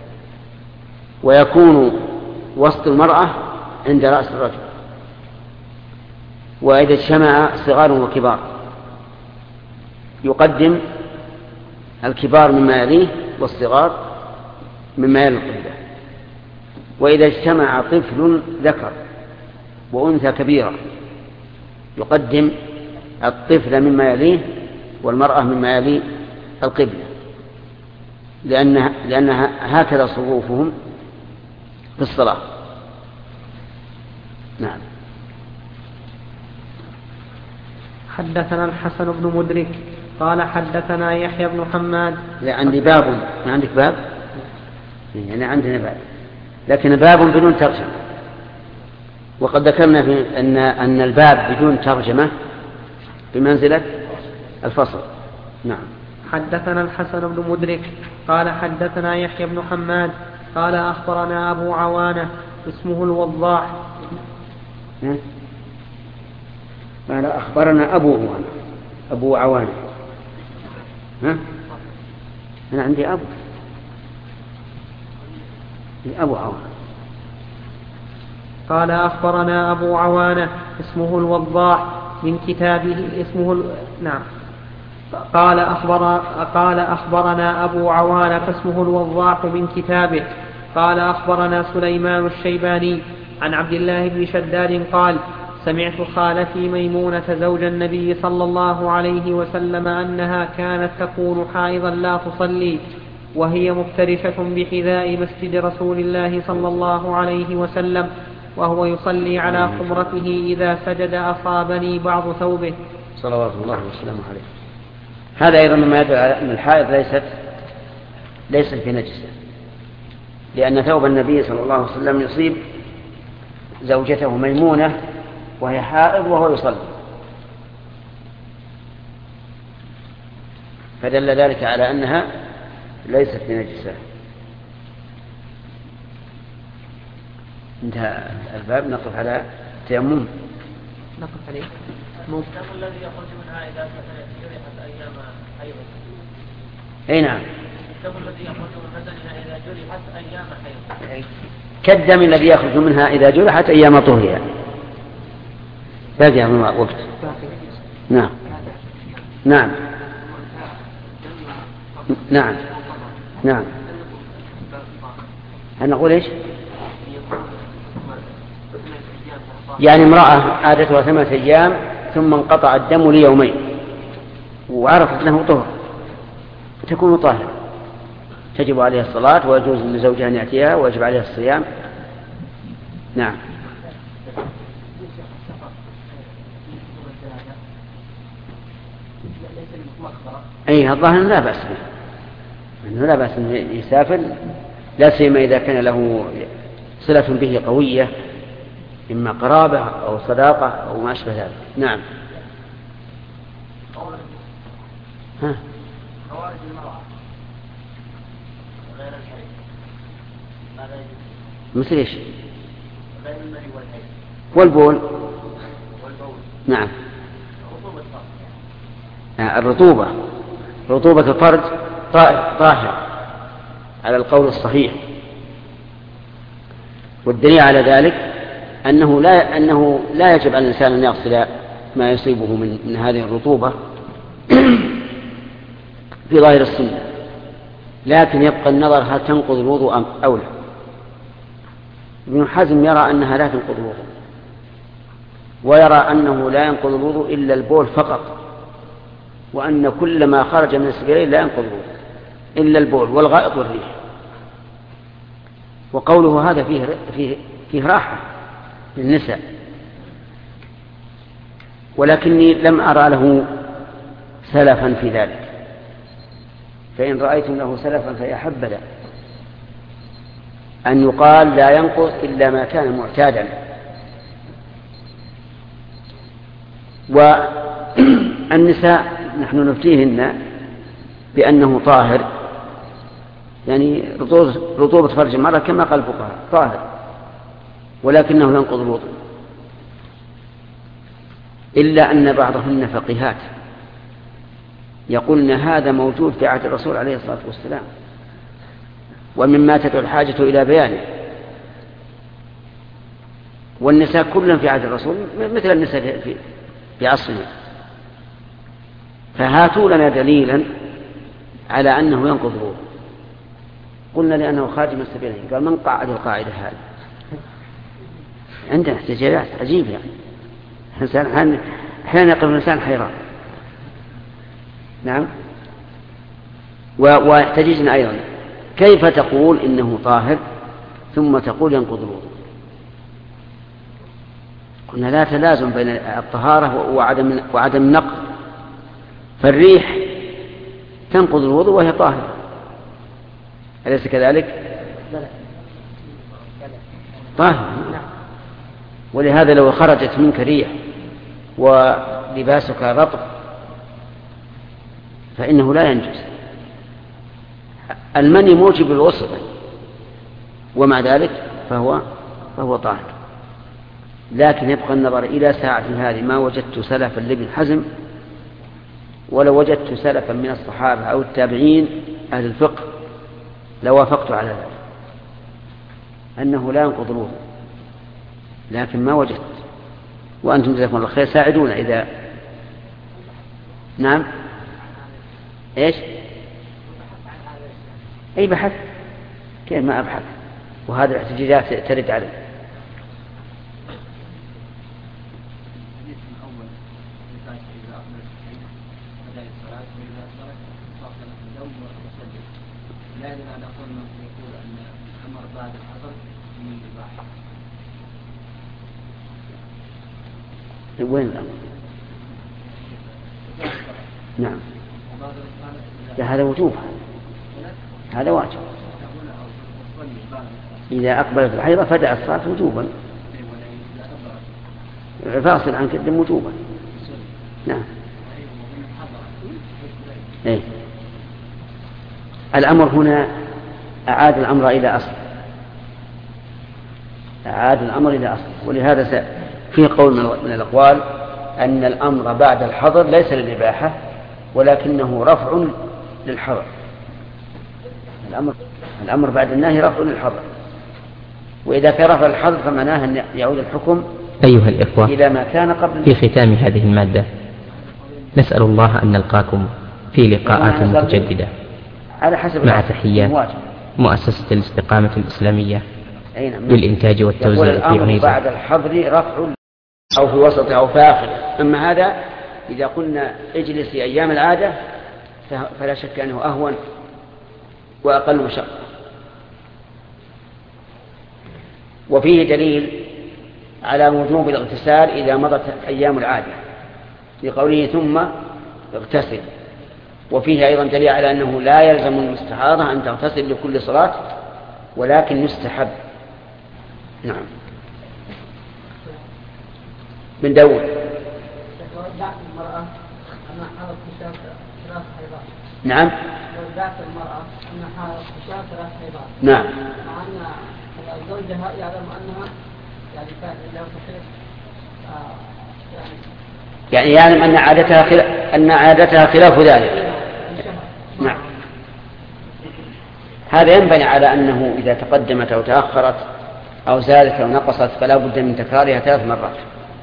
[SPEAKER 1] ويكون وسط المرأة عند رأس الرجل. وإذا اجتمع صغار وكبار يقدم الكبار مما يليه والصغار مما يلي القبلة. وإذا اجتمع طفل ذكر وأنثى كبيرة يقدم الطفل مما يليه والمرأة مما يلي القبلة، لأنها هكذا صفوفهم في الصلاة. نعم.
[SPEAKER 3] حدثنا الحسن بن مدرك قال حدثنا يحيى بن حماد.
[SPEAKER 1] لا، عندي باب. ما عندك باب؟ يعني عندنا باب، لكن باب بدون ترجمة، وقد ذكرنا أن الباب بدون ترجمة بمنزلة الفصل. نعم.
[SPEAKER 3] حدثنا الحسن بن مدرك قال حدثنا يحيى بن حماد قال أخبرنا أبو عوانة اسمه الوضاح.
[SPEAKER 1] قال أخبرنا أبو عوانة. أنا عندي أبو عوانة.
[SPEAKER 3] قال أخبرنا أبو عوانة اسمه الوضاح من كتابه نعم. قال أخبرنا أبو عوانة فاسمه الوضاح من كتابه. قال أخبرنا سليمان الشيباني عن عبد الله بن شداد قال: سمعت خالتي ميمونة زوج النبي صلى الله عليه وسلم أنها كانت تكون حائضا لا تصلي، وهي مفترشة بحذاء مسجد رسول الله صلى الله عليه وسلم، وهو يصلي على خمرته إذا سجد أصابني بعض ثوبه
[SPEAKER 1] صلوات الله وسلامه عليه. هذا أيضا مما يدل على أن الحائض ليست بنجسة، لأن ثوب النبي صلى الله عليه وسلم يصيب زوجته ميمونة وهي حائض وهو يصلي، فدل ذلك على أنها ليست بنجسة. انتهى الباب. نقف على التيمم.
[SPEAKER 3] نقف عليه.
[SPEAKER 2] الدم الذي يخرج منها إذا جرحت أيام حيض.
[SPEAKER 1] أي نعم.
[SPEAKER 2] الدم الذي يخرج من بدنها إذا جرحت أيام حيض.
[SPEAKER 1] كالدم الذي يخرج منها إذا جرحت أيام طهرها. باقي من وقت. نعم. نعم. نعم. نعم. هل نقول إيش؟ يعني امرأة عادتها 8 أيام ثم انقطع الدم ليومين وعرفت له طهر تكون طاهرة، تجب عليها الصلاة ويجوز لزوجها أن يأتيها ويجب عليها الصيام. نعم. أي الظاهر لا بأس به، أنه لا بأس أن يسافر، لا سيما إذا كان له صلة به قوية، إما قرابة أو صداقة أو ما أشبه ذلك. نعم.
[SPEAKER 6] خوارج المرأة غير الحيض ماذا يجب؟
[SPEAKER 1] مثل إيش؟
[SPEAKER 6] غير المني والحيض
[SPEAKER 1] والبول. نعم.
[SPEAKER 6] رطوبة الفرج
[SPEAKER 1] رطوبة الفرج طاهر على القول الصحيح، والدليل على ذلك أنه لا يجب على الإنسان أن يغسل ما يصيبه من هذه الرطوبة في ظاهر السنة، لكن يبقى النظر هل تنقض الوضوء أو لا. ابن حزم يرى أنها لا تنقض الوضوء، ويرى أنه لا ينقض الوضوء إلا البول فقط، وأن كل ما خرج من السبيلين لا ينقض الوضوء إلا البول والغائط والريح. وقوله هذا فيه راحة للنساء، ولكني لم أرى له سلفا في ذلك، فإن رأيتم له سلفا فيا حبذا أن يقال لا ينقض إلا ما كان معتادا. والنساء نحن نفتيهن بأنه طاهر، يعني رطوبة فرج المرأة كما قال الفقهاء طاهر، ولكنه ينقض الوضوء، إلا أن بعضهن فقيهات يقولن هذا موجود في عهد الرسول عليه الصلاة والسلام، ومما تدعو الحاجة إلى بيانه. والنساء كلهم في عهد الرسول مثل النساء في عصرنا، فهاتوا لنا دليلا على أنه ينقض الوضوء. قلنا لأنه خارج من السبيلين، قال من قاعد القاعدة هذه؟ عندنا احتجاجات عجيبة، يعني أحيانا يقف الإنسان حيران. نعم. واحتججنا أيضا كيف تقول إنه طاهر ثم تقول ينقض الوضوء؟ قلنا لا تلازم بين الطهارة وعدم النقض، فالريح تنقض الوضوء وهي طاهرة، أليس كذلك؟ طاهرة. ولهذا لو خرجت منك ريح ولباسك رطب فإنه لا ينجس. المني موجب الوسط، ومع ذلك فهو طاهر. لكن يبقى النظر إلى ساعة هذه ما وجدت سلفا لابن حزم، ولو وجدت سلفا من الصحابة أو التابعين أهل الفقه لوافقت على ذلك أنه لا ينقض الوضوء، لكن ما وجدت. وأنتم جزاكم الله خير ساعدونا إذا. نعم. إيش؟ أي بحث؟ كيف ما أبحث؟ وهذا الاحتجاجات ترد عليه. وين الأمر؟ نعم. هذا وجوب، هذا واجب. إذا أقبلت الحيضة فدع الصلاة وجوبا، فاصل عن كدم وجوبا. نعم. إيه؟ الأمر هنا أعاد الأمر إلى أصل، أعاد الأمر إلى أصل. ولهذا في قول من الأقوال أن الأمر بعد الحظر ليس للإباحة ولكنه رفع للحظر. الأمر بعد النهي رفع للحظر، وإذا كان رفع الحظر فمعناه أن يعود الحكم
[SPEAKER 8] أيها الإخوة
[SPEAKER 1] إلى ما كان قبل.
[SPEAKER 8] في ختام هذه المادة نسأل الله أن نلقاكم في لقاءات متجددة مع تحيات مؤسسة الاستقامة الإسلامية للإنتاج والتوزيع في عنيزة.
[SPEAKER 1] بعد الحظر رفع أو في وسط أو في آخر. أما هذا إذا قلنا اجلس أيام العادة فلا شك أنه أهون وأقل مشقة. وفيه دليل على وجوب الاغتسال إذا مضت أيام العادة لقوله ثم اغتسل. وفيه أيضا دليل على أنه لا يلزم المستحاضة أن تغتسل لكل صلاة ولكن يستحب. نعم. من داود. نعم. نعم.
[SPEAKER 9] زوجها يعلم أنها
[SPEAKER 1] يعني يعلم أن عادتها خلاف ذلك. نعم. هذا ينبني على أنه إذا تقدمت أو تأخرت أو زادت أو نقصت فلا بد من تكرارها 3 مرات.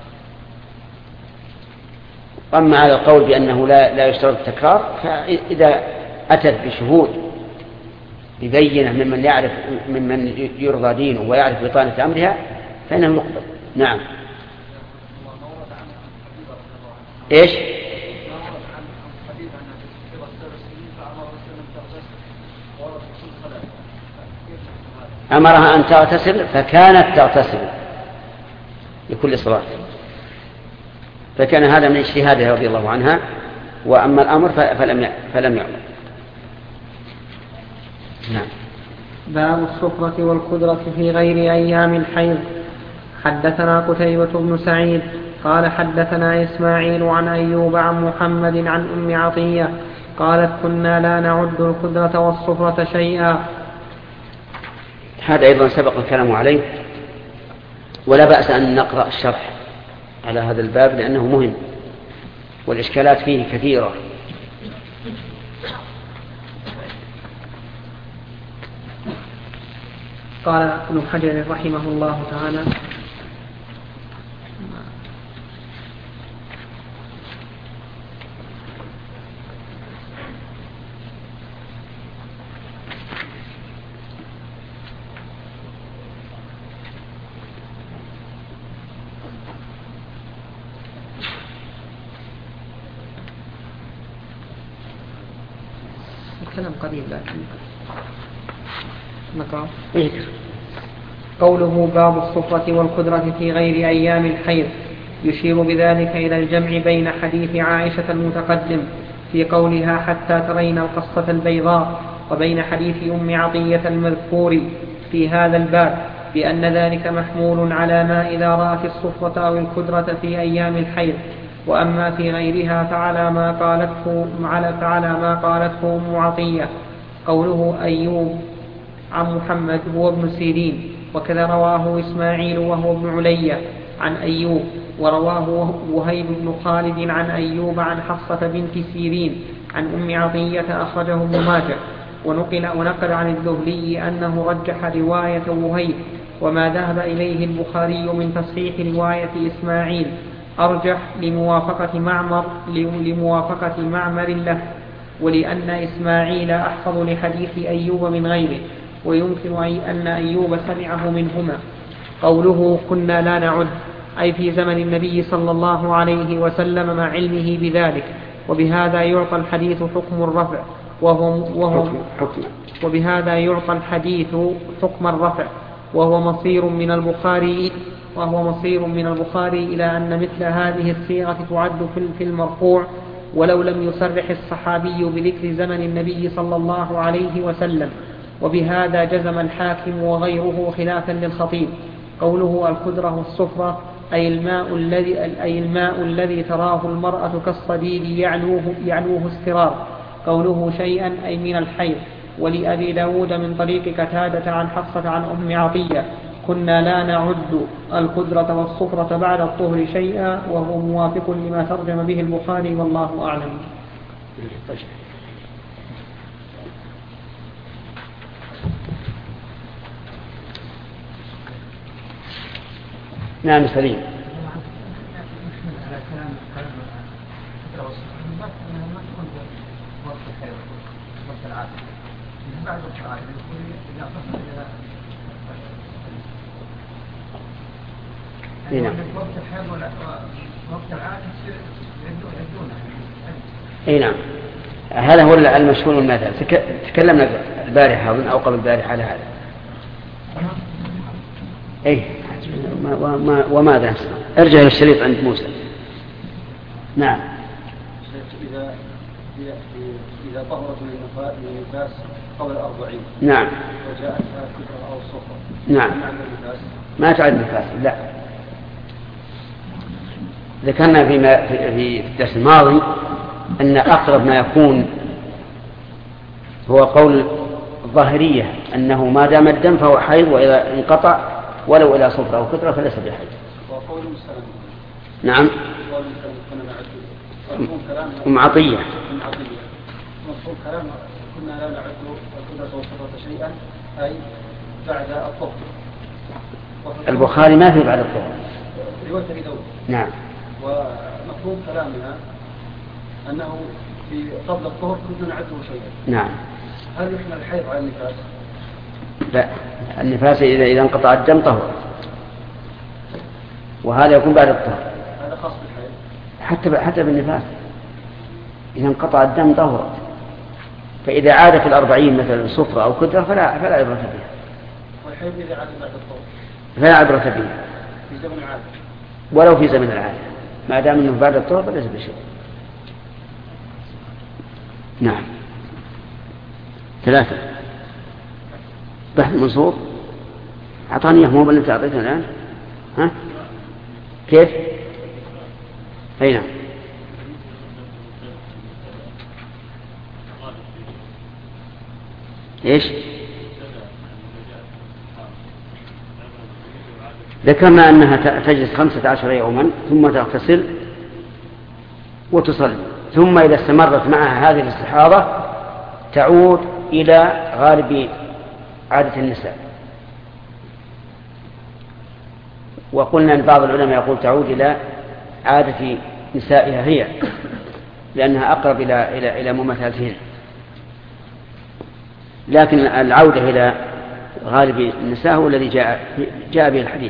[SPEAKER 1] أما على القول بأنه لا يشترط التكرار فإذا أتت بشهود ببينة ممن يرضى دينه ويعرف بطانة أمرها فإنه يقبل. نعم. إيش؟ أمرها أن تغتسل فكانت تغتسل لكل صلاة، فكان هذا من اجتهادها رضي الله عنها. وأما الأمر فلم يعلم. نعم.
[SPEAKER 3] باب الصفرة والقدرة في غير أيام الحيض. حدثنا قتيبة بن سعيد قال حدثنا إسماعيل عن أيوب عن محمد عن أم عطية قالت كنا لا نعد القدرة والصفرة شيئا.
[SPEAKER 1] هذا أيضا سبق الكلام عليه، ولا بأس أن نقرأ الشرح على هذا الباب لأنه مهم والإشكالات فيه كثيرة.
[SPEAKER 3] قال ابن حجر رحمه الله تعالى الكلام قليل لكن نقرأ. قوله باب الصفرة والقدرة في غير أيام الحيض يشير بذلك إلى الجمع بين حديث عائشة المتقدم في قولها حتى ترين القصة البيضاء وبين حديث أم عطية المذكور في هذا الباب بأن ذلك محمول على ما إذا رأت الصفرة أو القدرة في أيام الحيض. وأما في غيرها فعلى ما قالته أم عطية. قوله أيوب عن محمد هو ابن سيرين، وكذا رواه إسماعيل وهو ابن علية عن أيوب، ورواه وهيب بن خالد عن أيوب عن حفصة بنت سيرين عن أم عطية أخرجه ابن ماجه. ونقل عن الذهلي أنه رجح رواية وهيب، وما ذهب إليه البخاري من تصحيح رواية إسماعيل أرجح لموافقة معمر له، ولأن إسماعيل أحفظ لحديث أيوب من غيره، ويمكن أن أيوب سمعه منهما. قوله كنا لا نعد أي في زمن النبي صلى الله عليه وسلم مع علمه بذلك، وبهذا يعطى الحديث حكم الرفع وبهذا يعطى الحديث حكم الرفع، وهو مصير من البخاري إلى أن مثل هذه الصيغة تعد في المرفوع ولو لم يصرح الصحابي بذكر زمن النبي صلى الله عليه وسلم. وبهذا جزم الحاكم وغيره خلافا للخطيب. قوله القدرة والصفرة أي الماء الذي تراه المرأة كالصديد يعلوه استرار. قوله شيئا أي من الحيض. ولأبي داود من طريق قتادة عن حفصة عن أم عطية كنا لا نعد القدرة والصفرة بعد الطهر شيئا، وهو موافق لما ترجم به البخاري والله أعلم.
[SPEAKER 1] نعم سليم. اي نعم. هذا هو المشهور من المذهب. تكلمنا البارحة أو قبل البارحة على هذا. أي وماذا نسمع؟ ارجع للشريط عند موسى. نعم.
[SPEAKER 2] إذا طهرت من النفاس قبل 40.
[SPEAKER 1] نعم.
[SPEAKER 2] وجاءتها كثرة أو صفرة.
[SPEAKER 1] نعم. ما تعد نفاس. لا. ذكرنا في الدرس الماضي أن أقرب ما يكون هو قول الظاهرية أنه ما دام الدم فهو حيض، وإذا انقطع ولو إلى صفرة أو كثرة فليس بحيض.
[SPEAKER 2] وقول مسلم.
[SPEAKER 1] نعم. أم عطية.
[SPEAKER 2] مفهوم كلام كنا لا نعد الكثرة والصفرة شيئا أي بعد الطهر.
[SPEAKER 1] البخاري ما في بعد الطهر.
[SPEAKER 2] رواية أبي داود.
[SPEAKER 1] نعم.
[SPEAKER 2] ومفهوم كلامنا أنه في قبل الطهر كنا نعده شيئا.
[SPEAKER 1] نعم.
[SPEAKER 2] هل يحمل الحيض على النفاس؟
[SPEAKER 1] لا، النفاس إذا انقطع الدم طهر، وهذا يكون بعد الطهر.
[SPEAKER 2] هذا خاص بالحيض.
[SPEAKER 1] حتى بالنفاس إذا انقطع الدم طهر، فإذا عاد في 40 مثلا صفرة أو كثرة فلا عبرة بها.
[SPEAKER 2] والحيض إذا عاد بعد الطهر
[SPEAKER 1] فلا عبرة بها
[SPEAKER 2] في زمن العادة،
[SPEAKER 1] ولو في زمن العادة، ما دام أنه بعد الطهر فليس بشيء. نعم. 3 بحث منصور. أعطاني إياه مو بالله أعطيتنا الآن. ها كيف؟ أي نعم. إيش؟ ذكرنا أنها تجلس 15 يوما ثم تغتسل وتصلي، ثم إذا استمرت معها هذه الاستحاضة تعود إلى غالب عادة النساء. وقلنا أن بعض العلماء يقول تعود إلى عادة نسائها هي، لأنها أقرب إلى مماثلتهن، لكن العودة إلى غالب النساء هو الذي جاء به الحديث.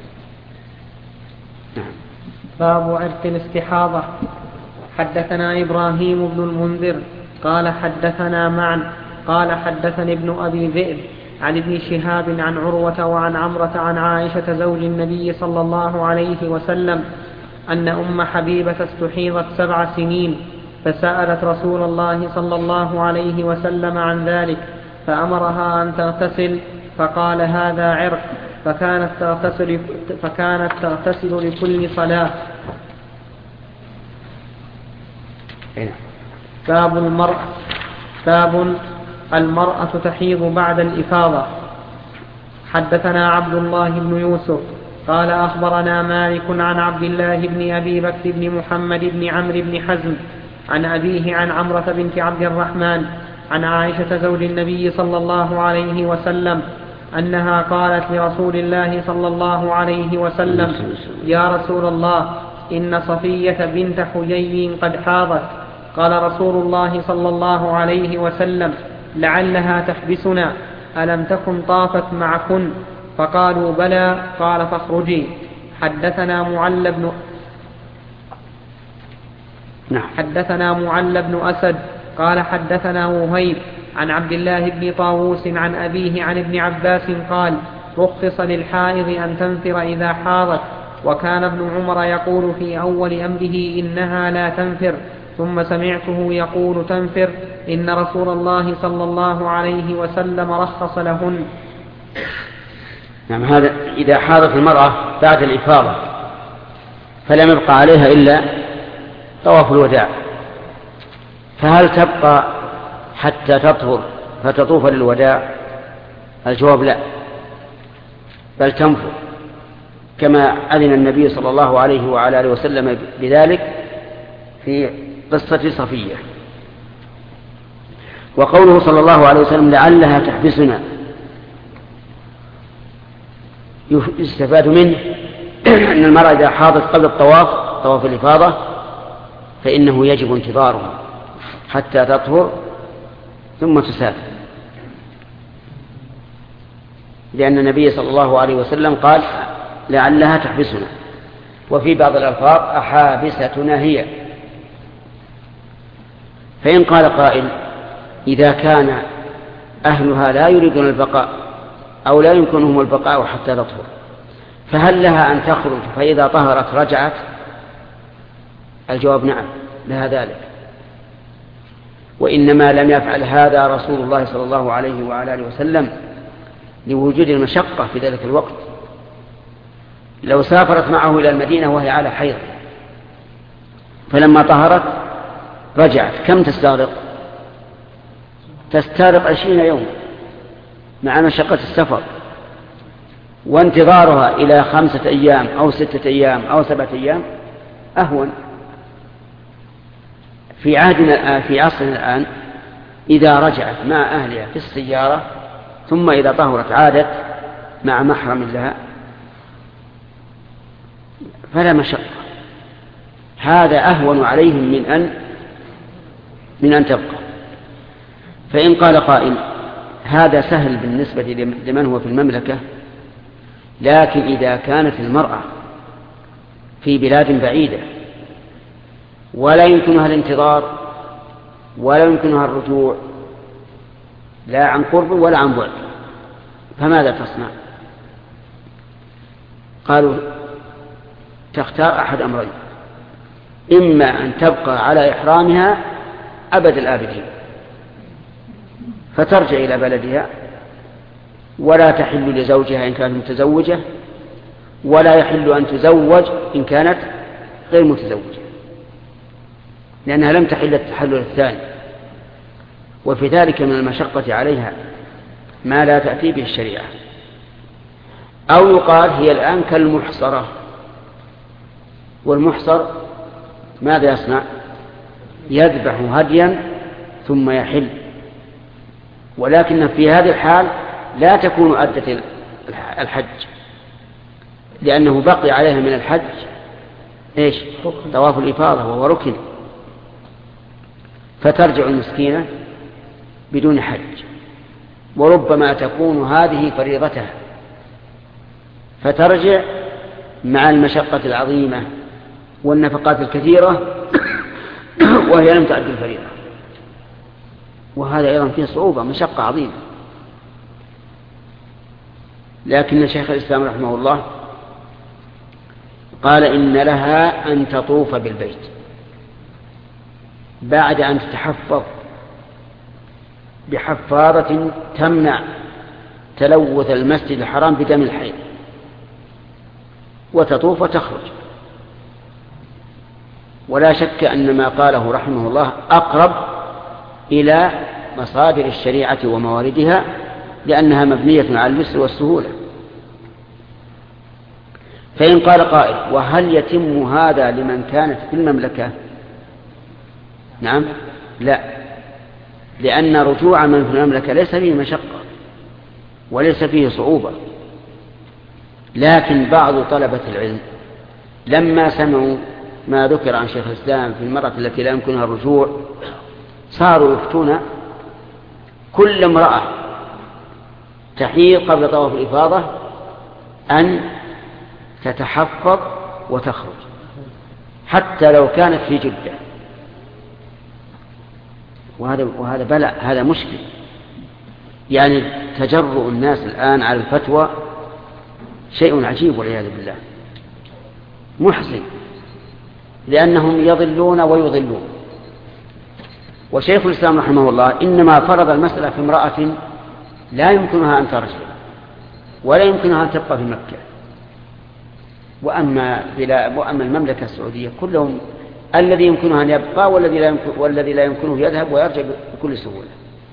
[SPEAKER 1] نعم.
[SPEAKER 3] باب عرق الاستحاضة. حدثنا إبراهيم بن المنذر قال حدثنا معا قال حدثني ابن أبي ذئب عن ابن شهاب عن عروة وعن عمرة عن عائشة زوج النبي صلى الله عليه وسلم أن أم حبيبة استحيضت 7 سنين، فسألت رسول الله صلى الله عليه وسلم عن ذلك فأمرها أن تغتسل، فقال هذا عرق، فكانت تغتسل لكل صلاة. باب المرأة تحيض بعد الإفاضة. حدثنا عبد الله بن يوسف قال أخبرنا مالك عن عبد الله بن أبي بكر بن محمد بن عمرو بن حزم عن أبيه عن عمرة بنت عبد الرحمن عن عائشة زوج النبي صلى الله عليه وسلم أنها قالت لرسول الله صلى الله عليه وسلم يا رسول الله إن صفية بنت حيي قد حاضت. قال رسول الله صلى الله عليه وسلم لعلها تحبسنا، ألم تكن طافت معكن؟ فقالوا بلى. قال فاخرجي. حدثنا معل بن أسد قال حدثنا وهيب عن عبد الله بن طاووس عن أبيه عن ابن عباس قال رخص للحائض أن تنفر إذا حاضت، وكان ابن عمر يقول في أول أمره إنها لا تنفر، ثم سمعته يقول تنفر، إن رسول الله صلى الله عليه وسلم رخص لهن.
[SPEAKER 1] نعم. هذا إذا حاضت المرأة بعد الإفاضة فلم يبقى عليها إلا طواف الوداع، فهل تبقى حتى تطهر فتطوف للوداع؟ الجواب لا، بل تنفر كما أذن النبي صلى الله عليه وعلى آله وسلم بذلك في قصة صفية. وقوله صلى الله عليه وسلم لعلها تحبسنا يستفاد منه أن المرأة إذا حاضت قبل طواف الإفاضة فإنه يجب انتظارها حتى تطهر ثم تسافر، لأن النبي صلى الله عليه وسلم قال لعلها تحبسنا. وفي بعض الألفاظ أحابستنا هي، فإن قال قائل إذا كان أهلها لا يريدون البقاء أو لا يمكنهم البقاء حتى تطهر، فهل لها أن تخرج فإذا طهرت رجعت؟ الجواب نعم، لها ذلك. وإنما لم يفعل هذا رسول الله صلى الله عليه وعلى آله وسلم لوجود المشقة في ذلك الوقت. لو سافرت معه إلى المدينة وهي على حيض فلما طهرت رجعت، كم تستغرق؟ تستغرق 20 يوم مع مشقة السفر، وانتظارها إلى 5 أيام أو 6 أيام أو 7 أيام أهون. في عهدنا في عصرنا الآن إذا رجعت مع أهلها في السيارة ثم إذا طهرت عادت مع محرم لها فلا مشقة، هذا أهون عليهم من أن تبقى. فإن قال قائل هذا سهل بالنسبة لمن هو في المملكة، لكن إذا كانت المرأة في بلاد بعيدة ولا يمكنها الانتظار ولا يمكنها الرجوع لا عن قرب ولا عن بعد، فماذا تصنع؟ قالوا تختار أحد أمرين: إما أن تبقى على إحرامها أبد الآبدين فترجع إلى بلدها ولا تحل لزوجها إن كانت متزوجة، ولا يحل أن تزوج إن كانت غير متزوجة، لأنها لم تحل التحلل الثاني، وفي ذلك من المشقة عليها ما لا تأتي به الشريعة. أو يقال هي الآن كالمحصرة، والمحصر ماذا يصنع؟ يذبح هديا ثم يحل، ولكن في هذه الحال لا تكون أدت الحج، لأنه بقي عليها من الحج طواف الإفاضة وهو ركن، فترجع المسكينة بدون حج، وربما تكون هذه فريضتها فترجع مع المشقة العظيمة والنفقات الكثيرة وهي لم تعد الفريضة، وهذا أيضا فيه صعوبة مشقة عظيمة. لكن شيخ الإسلام رحمه الله قال إن لها أن تطوف بالبيت بعد أن تتحفظ بحفاظة تمنع تلوث المسجد الحرام بدم الحيض، وتطوف وتخرج. ولا شك أن ما قاله رحمه الله أقرب إلى مصادر الشريعة ومواردها، لأنها مبنية على اليسر والسهولة. فإن قال قائل وهل يتم هذا لمن كانت في المملكة؟ نعم، لا، لأن رجوع من في المملكة ليس فيه مشقة وليس فيه صعوبة، لكن بعض طلبة العلم لما سمعوا ما ذكر عن شيخ الإسلام في المرأة التي لا يمكنها الرجوع صاروا يفتون كل امرأة تحيض قبل طواف الإفاضة أن تتحفظ وتخرج حتى لو كانت في جدة، وهذا بلاء، هذا مشكل. يعني تجرؤ الناس الآن على الفتوى شيء عجيب والعياذ بالله، محزن، لأنهم يضلون ويضلون. وشيخ الإسلام رحمه الله إنما فرض المسألة في امرأة لا يمكنها أن ترجع ولا يمكنها أن تبقى في مكة. وأما المملكة السعودية كلهم الذي يمكنه أن يبقى والذي لا يمكنه يذهب ويرجع بكل سهولة.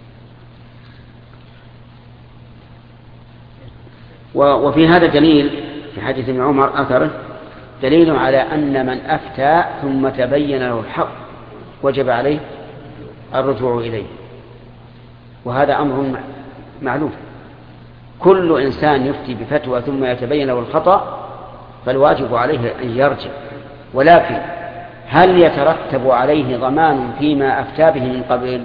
[SPEAKER 1] وفي هذا دليل في حديث ابن عمر أثره دليل على أن من أفتى ثم تبين له الحق وجب عليه الرجوع إليه، وهذا أمر معلوم. كل إنسان يفتي بفتوى ثم يتبين له الخطأ فالواجب عليه أن يرجع، ولكن هل يترتب عليه ضمان فيما أفتى به من قبل؟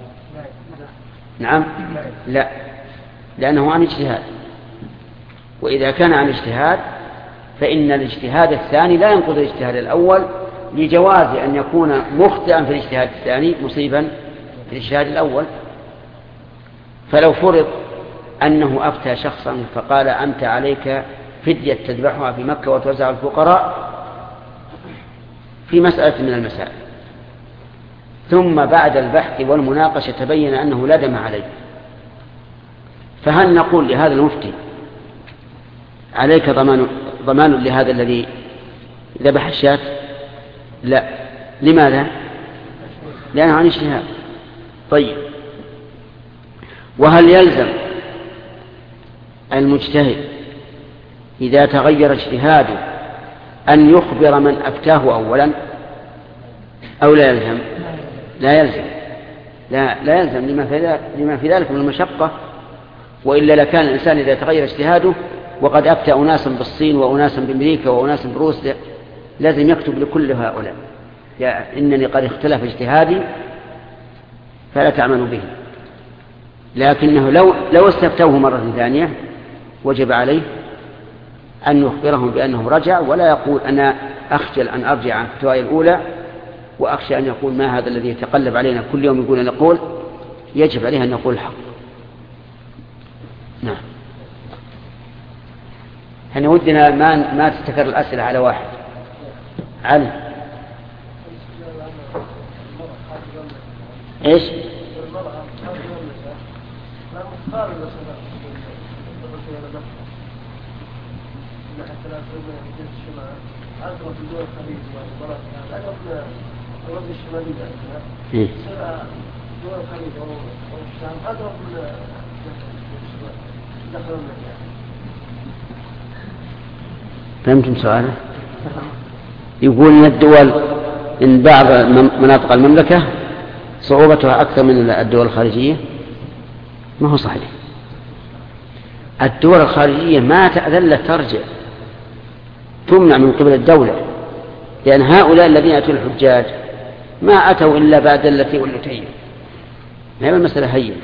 [SPEAKER 1] نعم، لا، لأنه عن اجتهاد، وإذا كان عن اجتهاد فإن الاجتهاد الثاني لا ينقض الاجتهاد الأول لجواز أن يكون مخطئا في الاجتهاد الثاني مصيبا في الاجتهاد الأول. فلو فرض أنه أفتى شخصا فقال أنت عليك فدية تذبحها في مكة وتوزع الفقراء في مسألة من المسائل، ثم بعد البحث والمناقشة تبين أنه لا دم عليه، فهل نقول لهذا المفتي عليك ضمان لهذا الذي ذبح الشاة؟ لا. لماذا؟ لأنه عن اجتهاد. طيب، وهل يلزم المجتهد إذا تغير اجتهاده أن يخبر من أفتاه أولا أو لا يلزم؟ لا يلزم. لا يلزم لما في ذلك من المشقة، وإلا لكان الإنسان إذا تغير اجتهاده وقد أفتى أناسا بالصين وأناسا بأمريكا وأناسا بروسيا لازم يكتب لكل هؤلاء يا إنني قد اختلف اجتهادي فلا تعملوا به. لكنه لو استفتوه مرة ثانية وجب عليه أن يخبرهم بأنه رجع، ولا يقول أنا أخجل أن أرجع عن فتواي الأولى وأخشى أن يقول ما هذا الذي يتقلب علينا كل يوم يقول نقول. يجب عليه أن نقول الحق. نعم. احنا ودنا ما تستكر الأسئلة على واحد. علي ايش؟ فهمتم سؤاله؟ يقول إن الدول إن بعض مناطق المملكة صعوبتها أكثر من الدول الخارجية. ما هو صحيح. الدول الخارجية ما تأذل ترجع تمنع من قبل الدولة، لأن هؤلاء الذين أتوا الحجاج ما أتوا إلا بعد التي والتين. هذه المسألة هي،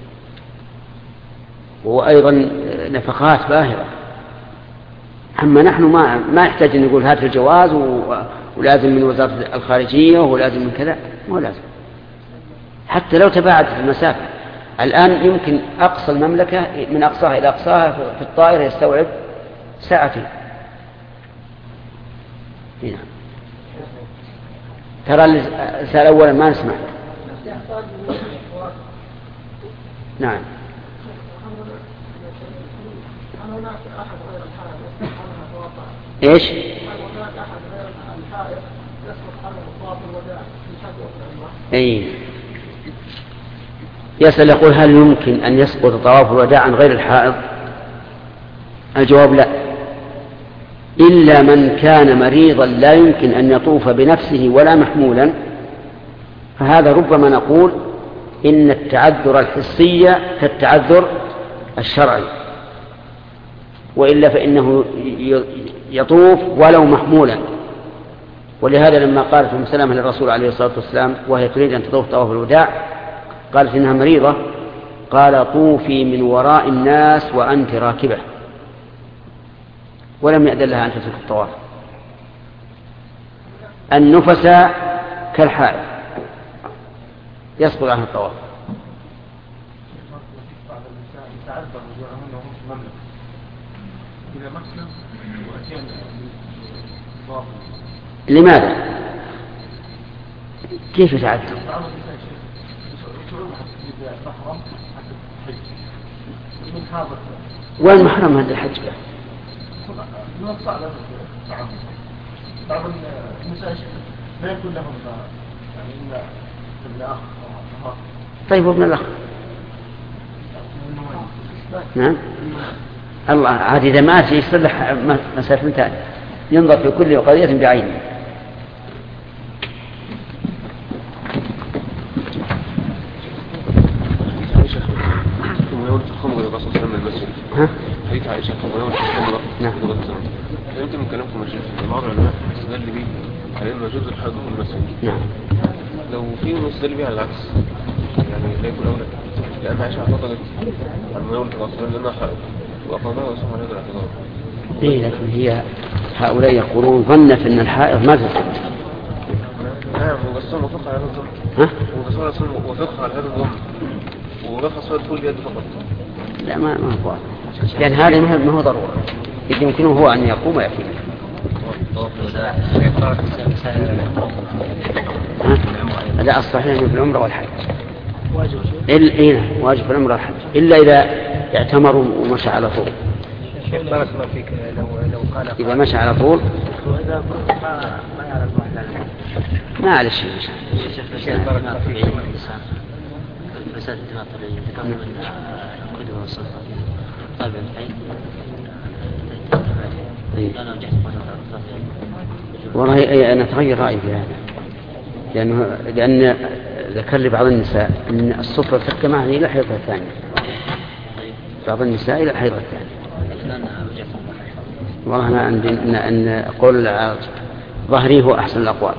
[SPEAKER 1] وأيضا نفقات باهرة. أما نحن ما يحتاج أن نقول هات الجواز ولازم من وزارة الخارجية ولازم من كذا، مو لازم. حتى لو تباعدت المسافة الآن يمكن أقصى المملكة من أقصاها إلى أقصاها في الطائرة يستوعب ساعتين. هنا ترى السؤال أولا ما نسمع. نعم. ايش؟ اي يسأل يقول هل يمكن أن يسقط طواف الوداع عن غير الحائض؟ الجواب لا، إلا من كان مريضا لا يمكن أن يطوف بنفسه ولا محمولا، فهذا ربما نقول إن التعذر الحسي كالتعذر الشرعي، وإلا فإنه يطوف ولو محمولا. ولهذا لما قالت أم سلمة للرسول عليه الصلاة والسلام وهي تريد أن تطوف طواف الوداع قالت إنها مريضة، قال طوفي من وراء الناس وأنت راكبة، ولم يأذن لها أن تترك الطواف. النفس كالحائض يسقط عنها الطواف. لماذا؟ كيف يتعذر؟ وين محرم هذا الحج؟ بعض المساجد ما يكون لهم يعني ابن أخ. طيب وابن الأخ؟ نعم. الله عاد إذا مات يصلح مسافة ثانية، ينظر في كل قضية بعينه.
[SPEAKER 5] حديث عائشة الخمر الخمر. نعم. يمكن من كلامكم الشيخ بعض العلماء استدل به على انه يجوز الحج في المسجد.
[SPEAKER 1] نعم.
[SPEAKER 5] لو في مستدل به على العكس يعني لا يكون اولى، لان عائشة اعتقدت عن مناولة الرسول لانها حائض واقامها وسمع هذا الاعتذار.
[SPEAKER 1] ايه لكن هي هؤلاء يقولون ظنت ان الحائض ما تسجد
[SPEAKER 5] نعم وقصهم وفقها على هذا الظن. وقصهم وفقها على هذا الظن ورفع صلاة كل بيد فقط.
[SPEAKER 1] لا ما هو لأن هذا ما هو ضرورة يمكنه هو أن يقوم ويأتي. لا الصحيح في العمرة والحج واجب في العمرة والحج إلا إذا اعتمروا ومشى على طول.
[SPEAKER 6] بارك الله فيك. لو قال
[SPEAKER 1] إذا مشى على طول
[SPEAKER 6] ما يعرف
[SPEAKER 1] ما على شيء.
[SPEAKER 4] بارك الله فيك. فساد الدماء الطبيعية ذكرنا من القدوة والسلطة طالب الحين.
[SPEAKER 1] والله أنا أتغير رأيي في هذا لأن ذكر لي بعض النساء أن الصفرة تحكم معها إلى حيضة الثانية. بعض النساء إلى حيضة الثانية. والله أنا عندي أن أقول ظهري هو أحسن الأقوال.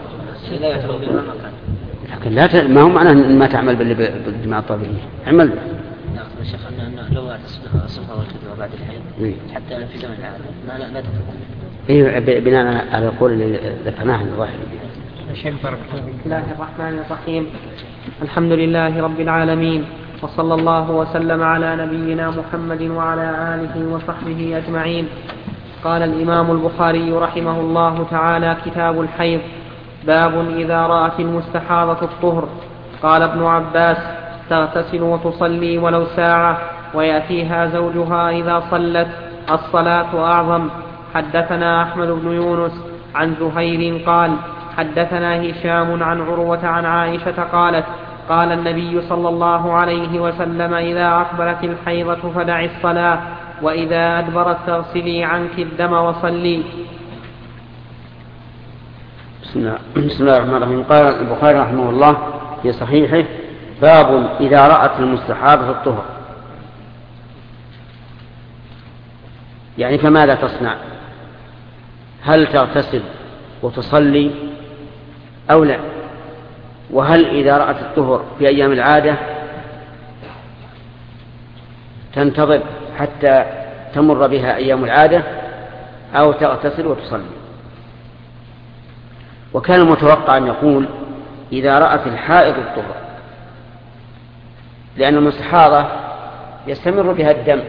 [SPEAKER 1] لكن لا ما هو معناه ما تعمل بالدماء الطبيعية عمل به.
[SPEAKER 4] نعم الشيخ أنه لو الصفرة والكدوة بعد الحيض حتى في زمن العادة لا تفرق.
[SPEAKER 1] بناء على القول اللي ذكرناه الظاهر.
[SPEAKER 3] بسم الله الرحمن الرحيم. الحمد لله رب العالمين وصلى الله وسلم على نبينا محمد وعلى آله وصحبه أجمعين. قال الإمام البخاري رحمه الله تعالى: كتاب الحيض. باب إذا رأت المستحاضة الطهر. قال ابن عباس: تغتسل وتصلي ولو ساعة ويأتيها زوجها إذا صلت، الصلاة أعظم. حدثنا أحمد بن يونس عن زهير قال: حدثنا هشام عن عروة عن عائشة قالت: قال النبي صلى الله عليه وسلم: إذا أقبلت الحيضة فدعي الصلاة، وإذا أدبرت فاغسلي عنك الدم وصلي.
[SPEAKER 1] بسم الله الرحمن الرحيم. قال البخاري رحمه الله في صحيحه: باب إذا رأت المستحاضة الطهر. يعني فماذا تصنع؟ هل تغتسل وتصلي أو لا؟ وهل إذا رأت الطهر في أيام العادة تنتظر حتى تمر بها أيام العادة أو تغتسل وتصلي؟ وكان المتوقع أن يقول إذا رأت الحائض الطهر، لأن المستحاضة يستمر بها الدم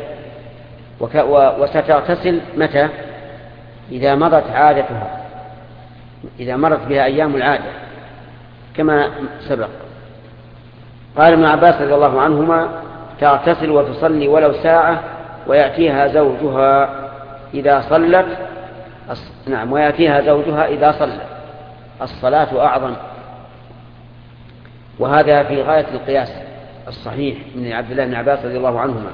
[SPEAKER 1] وستغتسل متى؟ إذا مضت عادتها، إذا مرت بها أيام العادة كما سبق. قال ابن عباس رضي الله عنهما: تغتسل وتصلي ولو ساعة ويأتيها زوجها إذا صلت. نعم، ويأتيها زوجها إذا صلت، الصلاة أعظم. وهذا في غاية القياس الصحيح من عبد الله بن عباس رضي الله عنهما،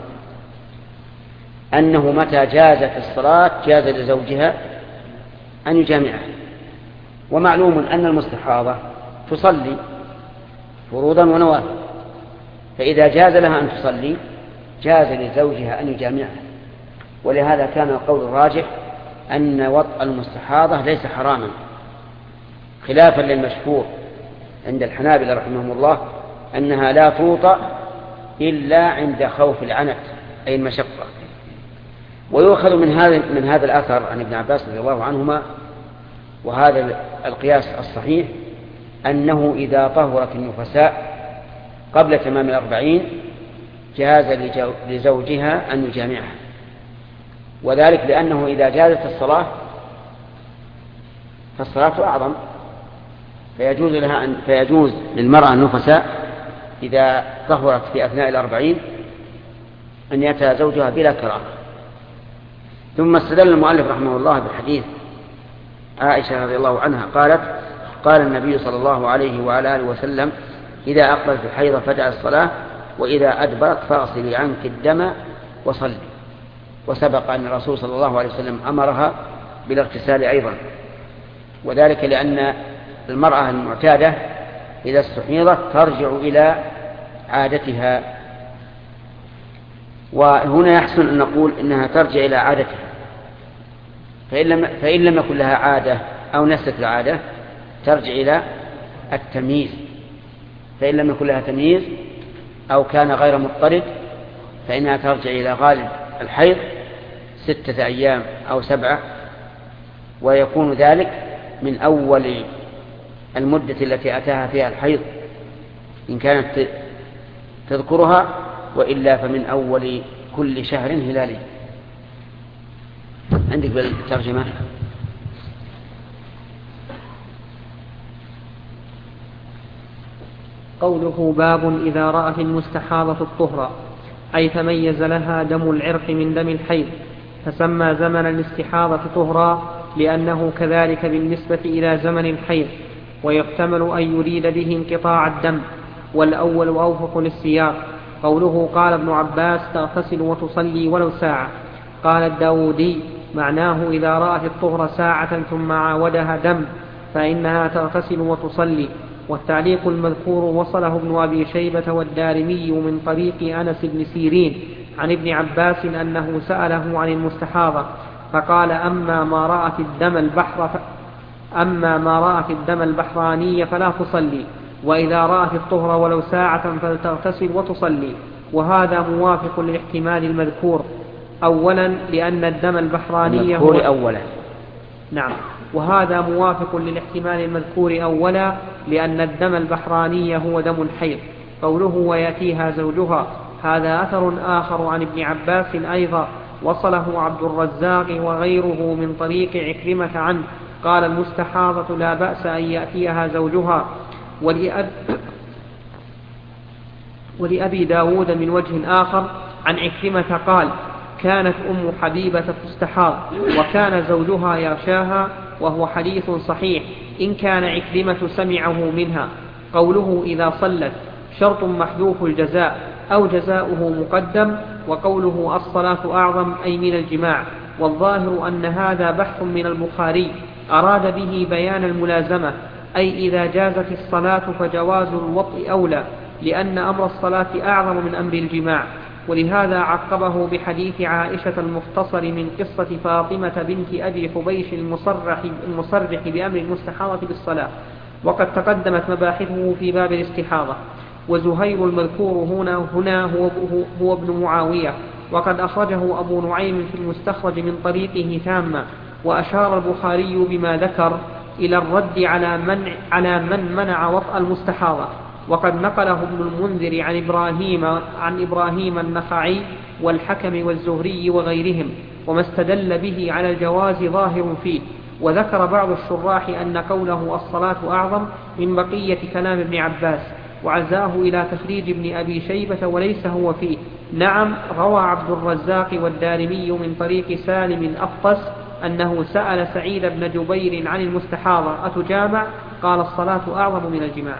[SPEAKER 1] أنه متى جازت الصلاة جاز لزوجها أن يجامعها. ومعلوم أن المستحاضة تصلي فروضا ونوافل، فإذا جاز لها أن تصلي جاز لزوجها أن يجامعها. ولهذا كان القول الراجح أن وطء المستحاضة ليس حراما، خلافا للمشهور عند الحنابلة رحمهم الله أنها لا توطأ إلا عند خوف العنت أي المشقة. ويؤخذ من هذا الأثر عن ابن عباس رضي الله عنهما وهذا القياس الصحيح أنه إذا طهرت النفساء قبل تمام 40 جاز لزوجها أن يجامعها، وذلك لأنه إذا جازت الصلاة فالصلاة أعظم، فيجوز للمرأة النفساء إذا طهرت في أثناء 40 أن يأتي زوجها بلا كراهة. ثم استدل المؤلف رحمه الله بحديث عائشة رضي الله عنها قالت: قال النبي صلى الله عليه وعلى آله وسلم: إذا أقبلت الحيض فدع الصلاة، وإذا أدبرت فاغسلي عنك الدم وصلي. وسبق أن الرسول صلى الله عليه وسلم أمرها بالاغتسال أيضا، وذلك لأن المرأة المعتادة إذا استحيضت ترجع إلى عادتها، وهنا يحسن أن نقول إنها ترجع إلى عادتها، فإن لم يكن لها عادة أو نست العادة ترجع إلى التمييز، فإن لم يكن لها تمييز أو كان غير مضطرد فإنها ترجع إلى غالب الحيض 6 أيام أو 7، ويكون ذلك من أول المدة التي أتاها فيها الحيض إن كانت تذكرها، وإلا فمن أول كل شهر هلالي. عندك بالترجمة؟
[SPEAKER 3] قوله باب إذا رأت المستحاضة الطهر، أي تميز لها دم العرق من دم الحيض، فسمى زمن الاستحاضة طهرا لأنه كذلك بالنسبة إلى زمن الحيض، ويحتمل أن يريد به انقطاع الدم، والأول أوفق للسياق. قوله قال ابن عباس تغتسل وتصلي ولو ساعة. قال الداودي معناه إذا رأت الطهر ساعة ثم عاودها دم فإنها تغتسل وتصلي. والتعليق المذكور وصله ابن أبي شيبة والدارمي من طريق أنس بن سيرين عن ابن عباس أنه سأله عن المستحاضة فقال أما ما رأت الدم البحراني فلا تصلي، وإذا رأت الطهر ولو ساعة فلتغتسل وتصلي. وهذا موافق للاحتمال المذكور أولا لأن الدم البحراني هو
[SPEAKER 1] أولا.
[SPEAKER 3] نعم، وهذا موافق للاحتمال المذكور أولا لأن الدم البحراني هو دم الحيض. قوله ويأتيها زوجها، هذا أثر آخر عن ابن عباس أيضا وصله عبد الرزاق وغيره من طريق عكرمة عنه قال المستحاضة لا بأس أن يأتيها زوجها. ولأبي داود من وجه آخر عن عكرمة قال كانت أم حبيبة تستحاض وكان زوجها يغشاها، وهو حديث صحيح إن كان عكرمة سمعه منها. قوله إذا صلت شرط محذوف الجزاء أو جزاؤه مقدم، وقوله الصلاة أعظم أي من الجماع. والظاهر أن هذا بحث من البخاري أراد به بيان الملازمة، أي إذا جازت الصلاة فجواز الوطء أولى، لأن أمر الصلاة أعظم من أمر الجماع. ولهذا عقبه بحديث عائشة المختصر من قصة فاطمة بنت أبي حبيش المصرح بأمر المستحاضة بالصلاة، وقد تقدمت مباحثه في باب الاستحاضة. وزهير المذكور هنا هو ابن معاوية، وقد أخرجه أبو نعيم في المستخرج من طريقه تاما. وأشار البخاري بما ذكر إلى الرد على من منع وطأ المستحاضة، وقد نقله ابن المنذر عن إبراهيم النخعي والحكم والزهري وغيرهم، وما استدل به على الجواز ظاهر فيه. وذكر بعض الشراح أن قوله الصلاة أعظم من بقية كلام ابن عباس، وعزاه إلى تخريج ابن أبي شيبة وليس هو فيه. نعم، روى عبد الرزاق والدارمي من طريق سالم الأفطس أنه سأل سعيد بن جبير عن المستحاضة أتجامع؟ قال الصلاة أعظم من الجماع.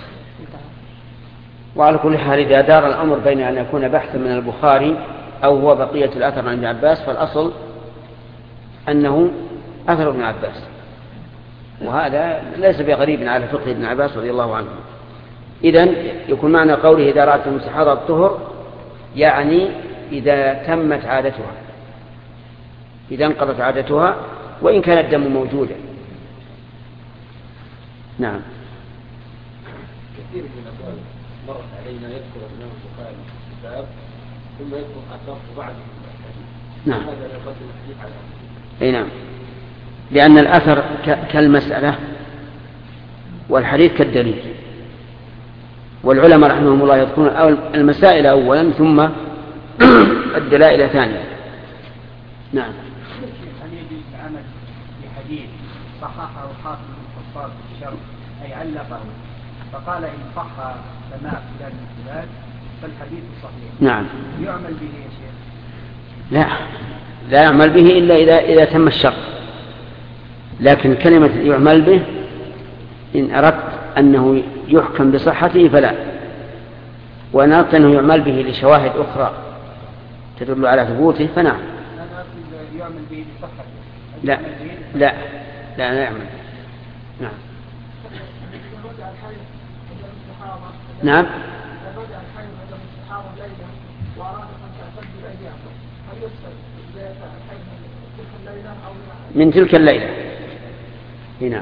[SPEAKER 1] وعلى كل حال إذا دار الأمر بين أن يكون بحثا من البخاري أو هو بقية الأثر عن ابن عباس، فالأصل أنه أثر ابن عباس، وهذا ليس بغريب على فقه ابن عباس رضي الله عنه. إذن يكون معنى قوله إذا رأت المستحاضة الطهر يعني إذا تمت عادتها، إذا انقضت عادتها وإن كان الدم موجودا. نعم.
[SPEAKER 2] كثير من الأقوال مرت علينا يذكر الإمام البخاري في الكتاب ثم يذكر أثر بعض الحديث.
[SPEAKER 1] نعم.
[SPEAKER 2] هذا يقدم الحديث على
[SPEAKER 1] أي نعم، لأن الأثر كالمسألة والحديث كالدليل، والعلماء رحمهم الله يذكرون المسائل أولا ثم الدلائل ثانيا. نعم.
[SPEAKER 6] هل يجوز العمل بحديث صححه الحافظ بن حفاظ في الشرح أي علقه فقال إن صح سماع فلان من فلان فالحديث صحيح؟
[SPEAKER 1] نعم.
[SPEAKER 6] يعمل به يا شيخ؟
[SPEAKER 1] لا يعمل به إلا إذا تم الشرط، لكن كلمة يعمل به إن أردت أنه يحكم بصحته فلا، وإن أردت أنه يعمل به لشواهد أخرى تدل على ثبوته فنعم.
[SPEAKER 6] يعمل به بصحته؟
[SPEAKER 1] لا يعمل. نعم. نعم. من تلك الليلة. نعم.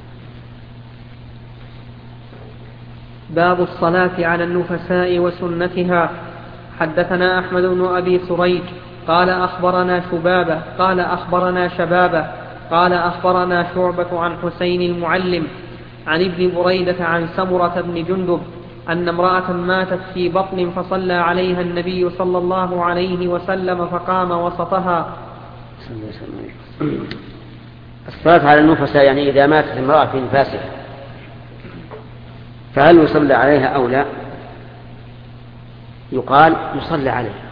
[SPEAKER 3] باب الصلاة على النفساء وسنتها. حدثنا أحمد بن أبي سريج قال أخبرنا شبابة قال أخبرنا شبابة قال أخبرنا شعبة عن حسين المعلم عن ابن بريدة عن سمرة بن جندب أن امرأة ماتت في بطن فصلى عليها النبي صلى الله عليه وسلم فقام وسطها.
[SPEAKER 1] الصلاة على النفساء يعني إذا ماتت امرأة في نفاسها فهل يصلى عليها أو لا؟ يقال يصلى عليها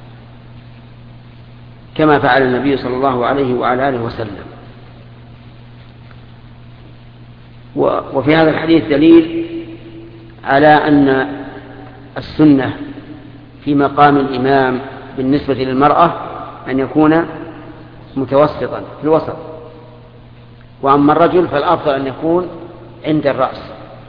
[SPEAKER 1] كما فعل النبي صلى الله عليه وعلى آله وسلم. وفي هذا الحديث دليل على أن السنة في مقام الإمام بالنسبة للمرأة أن يكون متوسطا في الوسط، وأما الرجل فالأفضل أن يكون عند الرأس.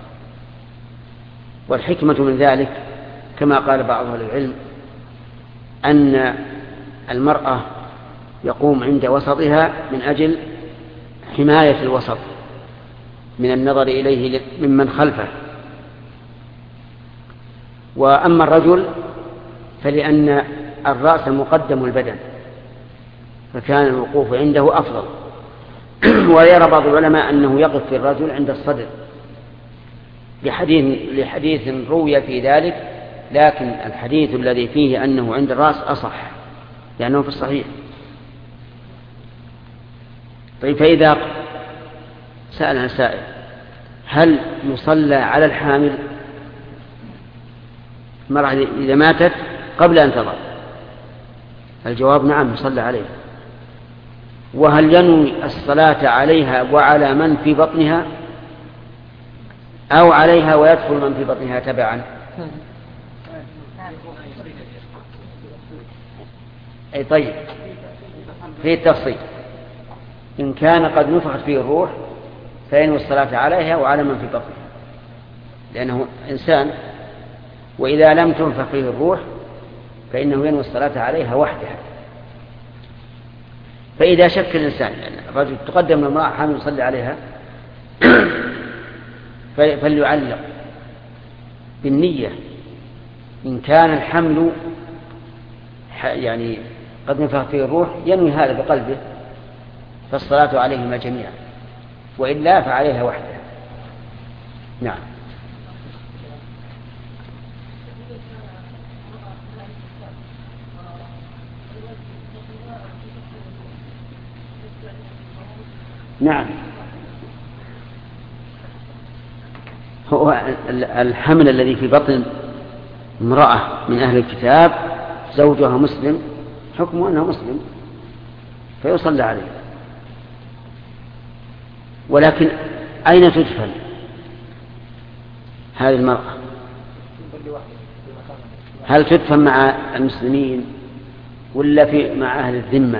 [SPEAKER 1] والحكمة من ذلك كما قال بعض أهل العلم أن المرأة يقوم عند وسطها من أجل حماية الوسط من النظر إليه ممن خلفه، وأما الرجل فلأن الرأس مقدم البدن فكان الوقوف عنده أفضل. ويرى بعض العلماء أنه يقف في الرجل عند الصدر لحديث روي في ذلك، لكن الحديث الذي فيه أنه عند الرأس أصح لأنه في الصحيح. طيب، فإذا سألنا سائل هل يصلى على الحامل المرأة إذا ماتت قبل أن تضع؟ الجواب نعم يصلى عليها. وهل ينوي الصلاة عليها وعلى من في بطنها أو عليها ويدخل من في بطنها تبعا؟ أي طيب، في التفصيل إن كان قد نفخت فيه الروح فينوي الصلاة عليها وعلى من في بطنها لأنه إنسان، وإذا لم تنفخ فيه الروح فإنه ينوي الصلاة عليها وحدها. فإذا شك الإنسان الرجل تقدم المرأة حامل يصلي عليها فليعلق بالنية إن كان الحمل يعني قد نفخ فيه الروح ينوي هذا بقلبه فالصلاة عليهما جميعا، وإلا فعليها وحدها. نعم. نعم، هو الحمل الذي في بطن امرأة من أهل الكتاب زوجها مسلم حكمه أنه مسلم فيصلى عليه. ولكن أين تدفن هذه المرأة؟ هل تدفن مع المسلمين ولا مع أهل الذمة؟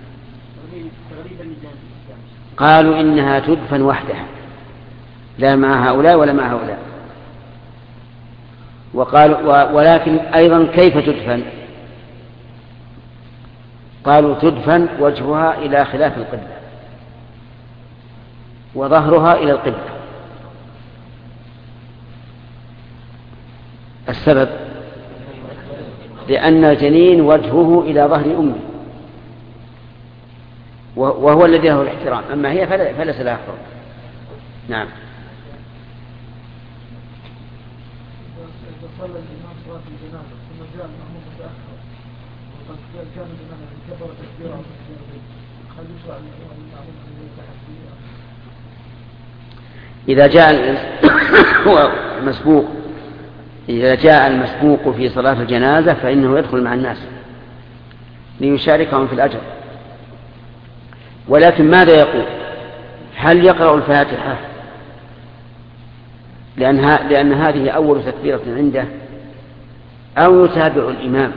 [SPEAKER 1] قالوا إنها تدفن وحدها لا مع هؤلاء ولا مع هؤلاء. ولكن أيضا كيف تدفن؟ قالوا تدفن وجهها إلى خلاف القبلة وظهرها إلى القبلة. السبب لأن الجنين وجهه إلى ظهر أمه وهو الذي له الاحترام، أما هي فليس لها حرم. نعم.
[SPEAKER 7] صلى الإمام صلاة الجنازة ثم جاء المأموم متأخر وقد كان الإمام كبر تكبيرا هل يشرع للمأموم أن يتحدث؟
[SPEAKER 1] إذا جاء المسبوق في صلاة الجنازة فإنه يدخل مع الناس ليشاركهم في الأجر. ولكن ماذا يقول؟ هل يقرأ الفاتحة لأن هذه أول تكبيرة عنده، أو يتابع الإمام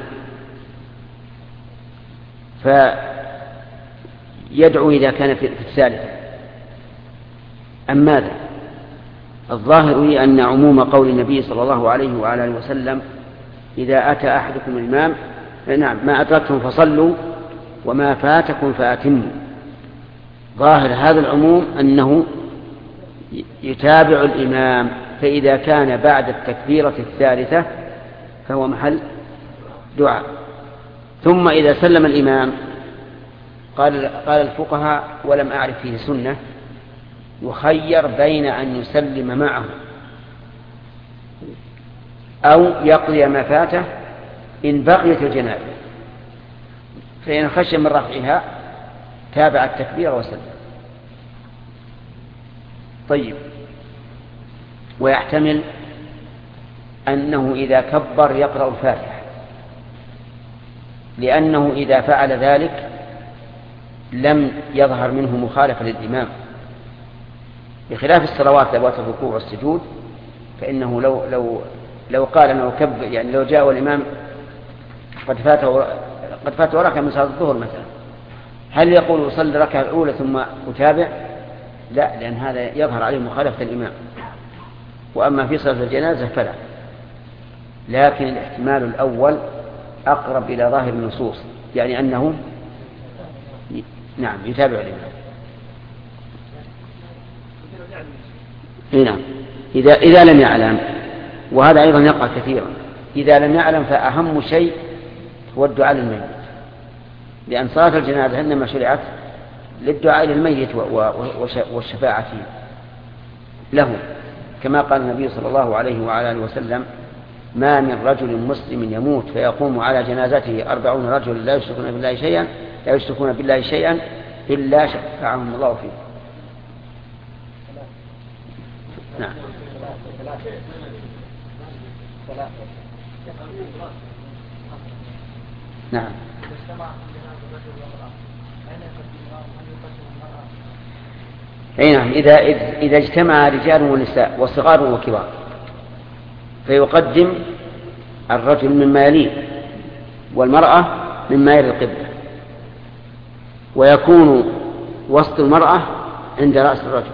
[SPEAKER 1] فيدعو إذا كان في الثالثة، أم ماذا؟ الظاهر هي أن عموم قول النبي صلى الله عليه وعلى آله وسلم إذا أتى أحدكم الإمام نعم ما أدركتم فصلوا وما فاتكم فأتموا. ظاهر هذا العموم أنه يتابع الإمام، فإذا كان بعد التكبيرة الثالثة فهو محل دعاء. ثم إذا سلم الإمام قال الفقهاء ولم أعرف فيه سنة يخير بين أن يسلم معه أو يقضي ما فاته إن بقيت الجنازة، فإن خشي من رفعها تابع التكبير وسلم. طيب، ويحتمل أنه إذا كبر يقرأ الفاتحة، لأنه إذا فعل ذلك لم يظهر منه مخالفة للإمام، بخلاف الصلوات ذوات الركوع والسجود، فإنه لو قال أنه كبر، يعني لو جاء الإمام قد فاته ركعة من صلاة الظهر مثلا، هل يقول أصلي الركعة الأولى ثم أتابع؟ لا، لأن هذا يظهر عليه مخالفة الإمام. وأما في صلاة الجنازة فلا، لكن الاحتمال الأول أقرب إلى ظاهر النصوص، يعني أنه نعم يتابع الإمام. نعم، إذا لم يعلم، وهذا أيضا يقع كثيرا، إذا لم يعلم فأهم شيء هو الدعاء للميت، لأن صلاة الجنازة إنما شرعت للدعاء للميت والشفاعة له، كما قال النبي صلى الله عليه وعلى آله وسلم: ما من رجل مسلم يموت فيقوم على جنازته 40 رجل لا يشركون بالله شيئا إلا شفعهم الله فيه. نعم. نعم. أي نعم، إذا اجتمع رجال ونساء وصغار وكبار فيقدم الرجل مما يليه والمرأة مما يلي القبلة، ويكون وسط المرأة عند رأس الرجل.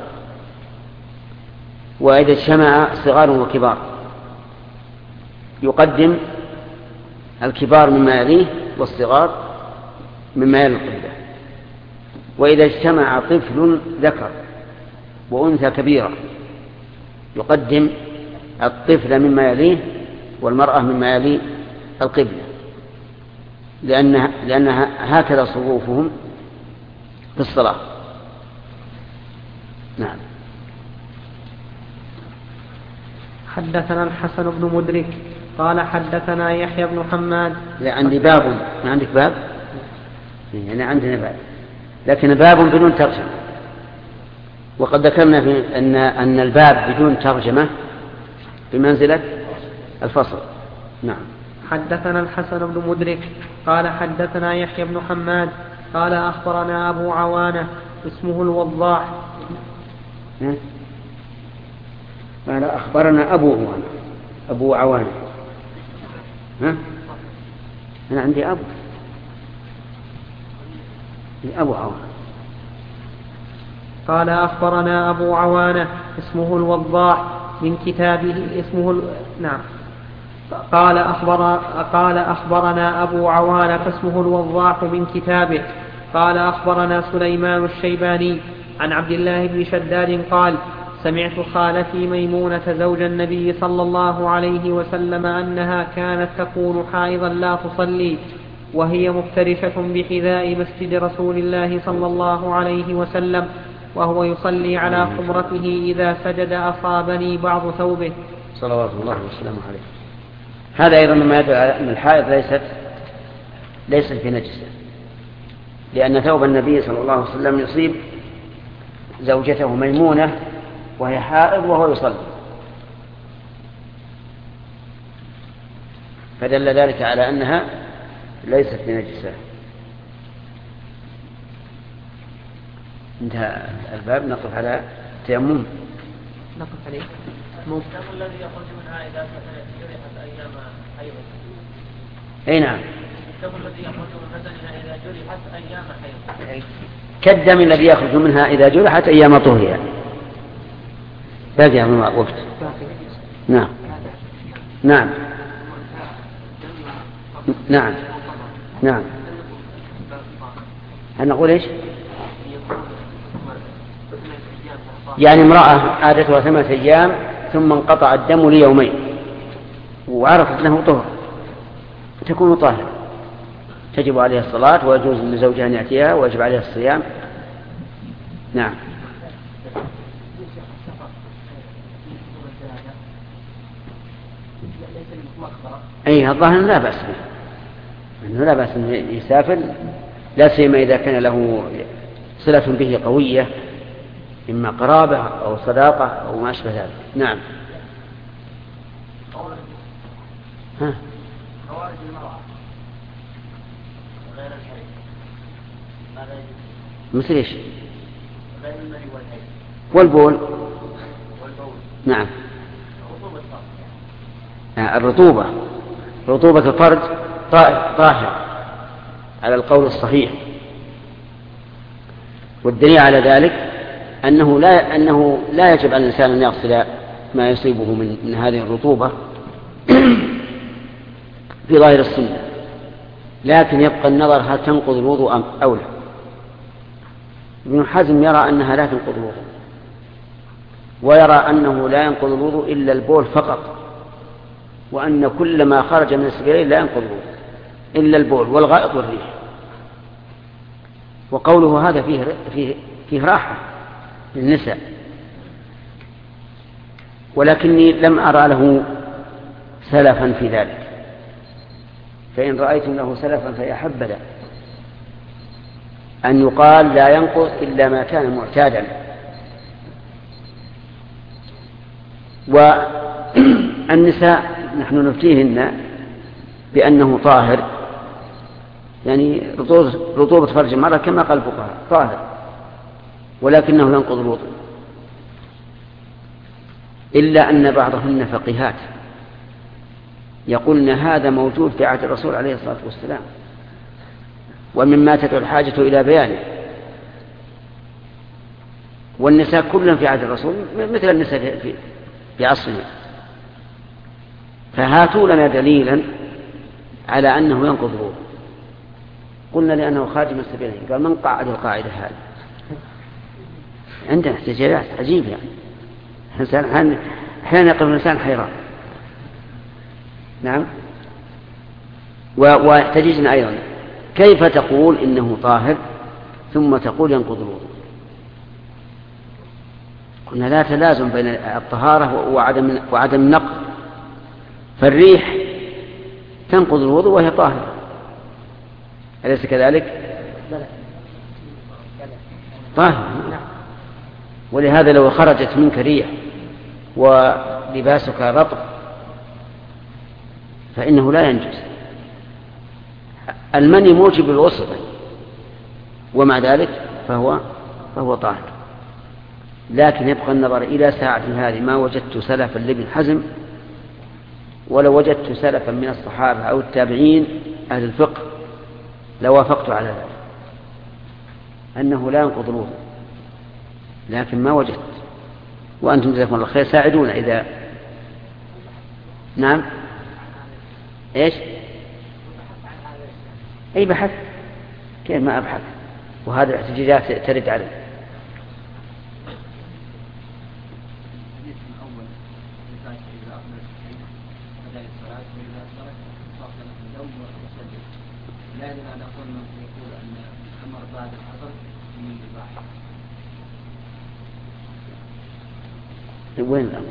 [SPEAKER 1] وإذا اجتمع صغار وكبار يقدم الكبار مما يليه والصغار مما يلي القبلة. وإذا اجتمع طفل ذكر وأنثى كبيرة يقدم الطفل مما يليه والمرأة مما يلي القبلة، لأنها هكذا صفوفهم في الصلاة. نعم.
[SPEAKER 3] حدثنا الحسن بن مدرك قال حدثنا يحيى بن حماد.
[SPEAKER 1] عندي باب، ما عندك باب؟ يعني عندنا باب، لكن باب بدون ترجمة، وقد ذكرنا في أن الباب بدون ترجمة بمنزلة الفصل. نعم.
[SPEAKER 3] حدثنا الحسن بن مدرك قال حدثنا يحيى بن حماد قال أخبرنا أبو عوانة اسمه الوضاح.
[SPEAKER 1] قال أخبرنا أبو عوانة. أنا عندي أبو عوانة.
[SPEAKER 3] قال أخبرنا أبو عوانة اسمه الوضاح من كتابه نعم. قال أخبرنا أبو عوانة اسمه الوضاح من كتابه. قال أخبرنا سليمان الشيباني عن عبد الله بن شداد قال: سمعت خالتي ميمونة زوج النبي صلى الله عليه وسلم أنها كانت تكون حائضا لا تصلي وهي مفترشة بحذاء مسجد رسول الله صلى الله عليه وسلم وهو يصلي على خمرته إذا سجد أصابني بعض ثوبه
[SPEAKER 1] صلوات الله وسلامه عليه. هذا أيضا مما يدل على أن الحائض ليست بنجسة، لأن ثوب النبي صلى الله عليه وسلم يصيب زوجته ميمونة وهي حائض وهو يصلي، فدل ذلك على أنها ليست بنجسة. انتهى الباب. نقف على التيمم.
[SPEAKER 3] نقف عليه.
[SPEAKER 9] الدم الذي يخرج منها إذا جرحت أيام حيض.
[SPEAKER 1] أي نعم.
[SPEAKER 9] الدم الذي يخرج من بدنها إذا جرحت أيام حيض.
[SPEAKER 1] كالدم الذي يخرج منها إذا جرحت أيام طهرها. باقي من وقت. نعم. نعم. نعم. نعم. هل نقول إيش؟ يعني امرأة عادتها 8 أيام ثم انقطع الدم ليومين وعرفت له طهر تكون طاهرة، تجب عليها الصلاة ويجوز لزوجها أن يأتيها ويجب عليها الصيام. نعم. أي الظاهر لا بأس به، أنه لا بأس أن يسافر، لا سيما إذا كان له صلة به قوية، إما قرابة أو صداقة أو ما أشبه ذلك. نعم. ها؟
[SPEAKER 9] خوارج المرأة غير الحيض
[SPEAKER 1] مثل إيش؟
[SPEAKER 9] غير المني والحيض
[SPEAKER 1] والبول.
[SPEAKER 9] والبول.
[SPEAKER 1] نعم.
[SPEAKER 9] رطوبة
[SPEAKER 1] الرطوبة، رطوبة الفرج طاهر على القول الصحيح، والدليل على ذلك أنه لا يجب على الإنسان أن يغسل ما يصيبه من هذه الرطوبة في ظاهر السنة، لكن يبقى النظر هل تنقض الوضوء أو لا. ابن حزم يرى أنها لا تنقض الوضوء، ويرى أنه لا ينقض الوضوء إلا البول فقط، وأن كل ما خرج من السبيلين لا ينقض الوضوء إلا البول والغائط والريح. وقوله هذا فيه راحة للنساء، ولكني لم أرى له سلفا في ذلك، فإن رأيتم له سلفا فيا حبذا أن يقال لا ينقض إلا ما كان معتادا. والنساء نحن نفتيهن بأنه طاهر، يعني رطوبة فرج المرأة كما قال الفقهاء طاهر، ولكنه ينقض الوضوء، إلا أن بعضهن فقيهات يقولن هذا موجود في عهد الرسول عليه الصلاة والسلام، ومما تدعو الحاجة إلى بيانه. والنساء كلهم في عهد الرسول مثل النساء في عصرنا، فهاتوا لنا دليلا على أنه ينقض الوضوء. قلنا لأنه خارج من السبيلين. قال من قاعد القاعدة هذه؟ عندنا احتجاجات عجيبة، يعني أحيانا يقف الإنسان حيران. نعم. ويحتججنا أيضا، كيف تقول إنه طاهر ثم تقول ينقض الوضوء؟ قلنا لا تلازم بين الطهارة وعدم النقض، فالريح تنقض الوضوء وهي طاهرة، أليس كذلك؟ طاهرة. ولهذا لو خرجت منك ريح ولباسك رطب فإنه لا ينجس. المني موجب الغسل، ومع ذلك فهو طاهر. لكن يبقى النظر إلى ساعة هذه ما وجدت سلفا لابن حزم، ولو وجدت سلفا من الصحابة أو التابعين أهل الفقه لوافقت على ذلك أنه لا ينقض الوضوء، لكن ما وجدت. وأنتم جزاكم الله خير ساعدونا إذا نعم. إيش؟ أي بحث؟ كيف ما أبحث؟ وهذه الاحتجاجات ترد عليه. وين الأمر؟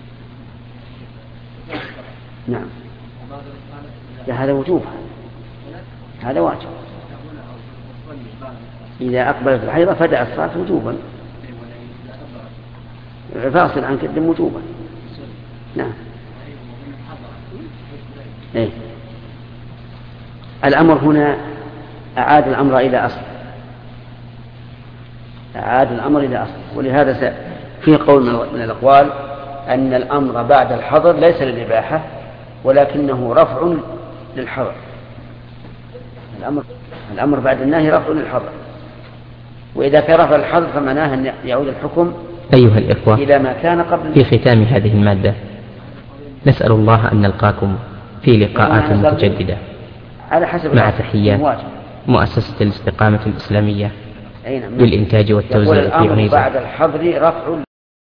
[SPEAKER 1] نعم. هذا وجوب، هذا واجب. إذا أقبلت الحيضة فدأ الصلاة وجوبا، فاصل عن كدم وجوبا. نعم. إيه؟ الأمر هنا أعاد الأمر إلى أصل، أعاد الأمر إلى أصل. ولهذا فيه قول من الأقوال أن الأمر بعد الحظر ليس للإباحة ولكنه رفع للحظر. الأمر بعد النهي رفع للحظر، وإذا كان رفع الحظر فمعناه أن يعود الحكم
[SPEAKER 8] أيها الإخوة
[SPEAKER 1] إلى ما كان قبل.
[SPEAKER 8] في ختام هذه المادة نسأل الله أن نلقاكم في لقاءات متجددة مع تحيات مؤسسة الاستقامة الإسلامية للإنتاج والتوزيع في عنيزة.
[SPEAKER 1] بعد الحظر رفع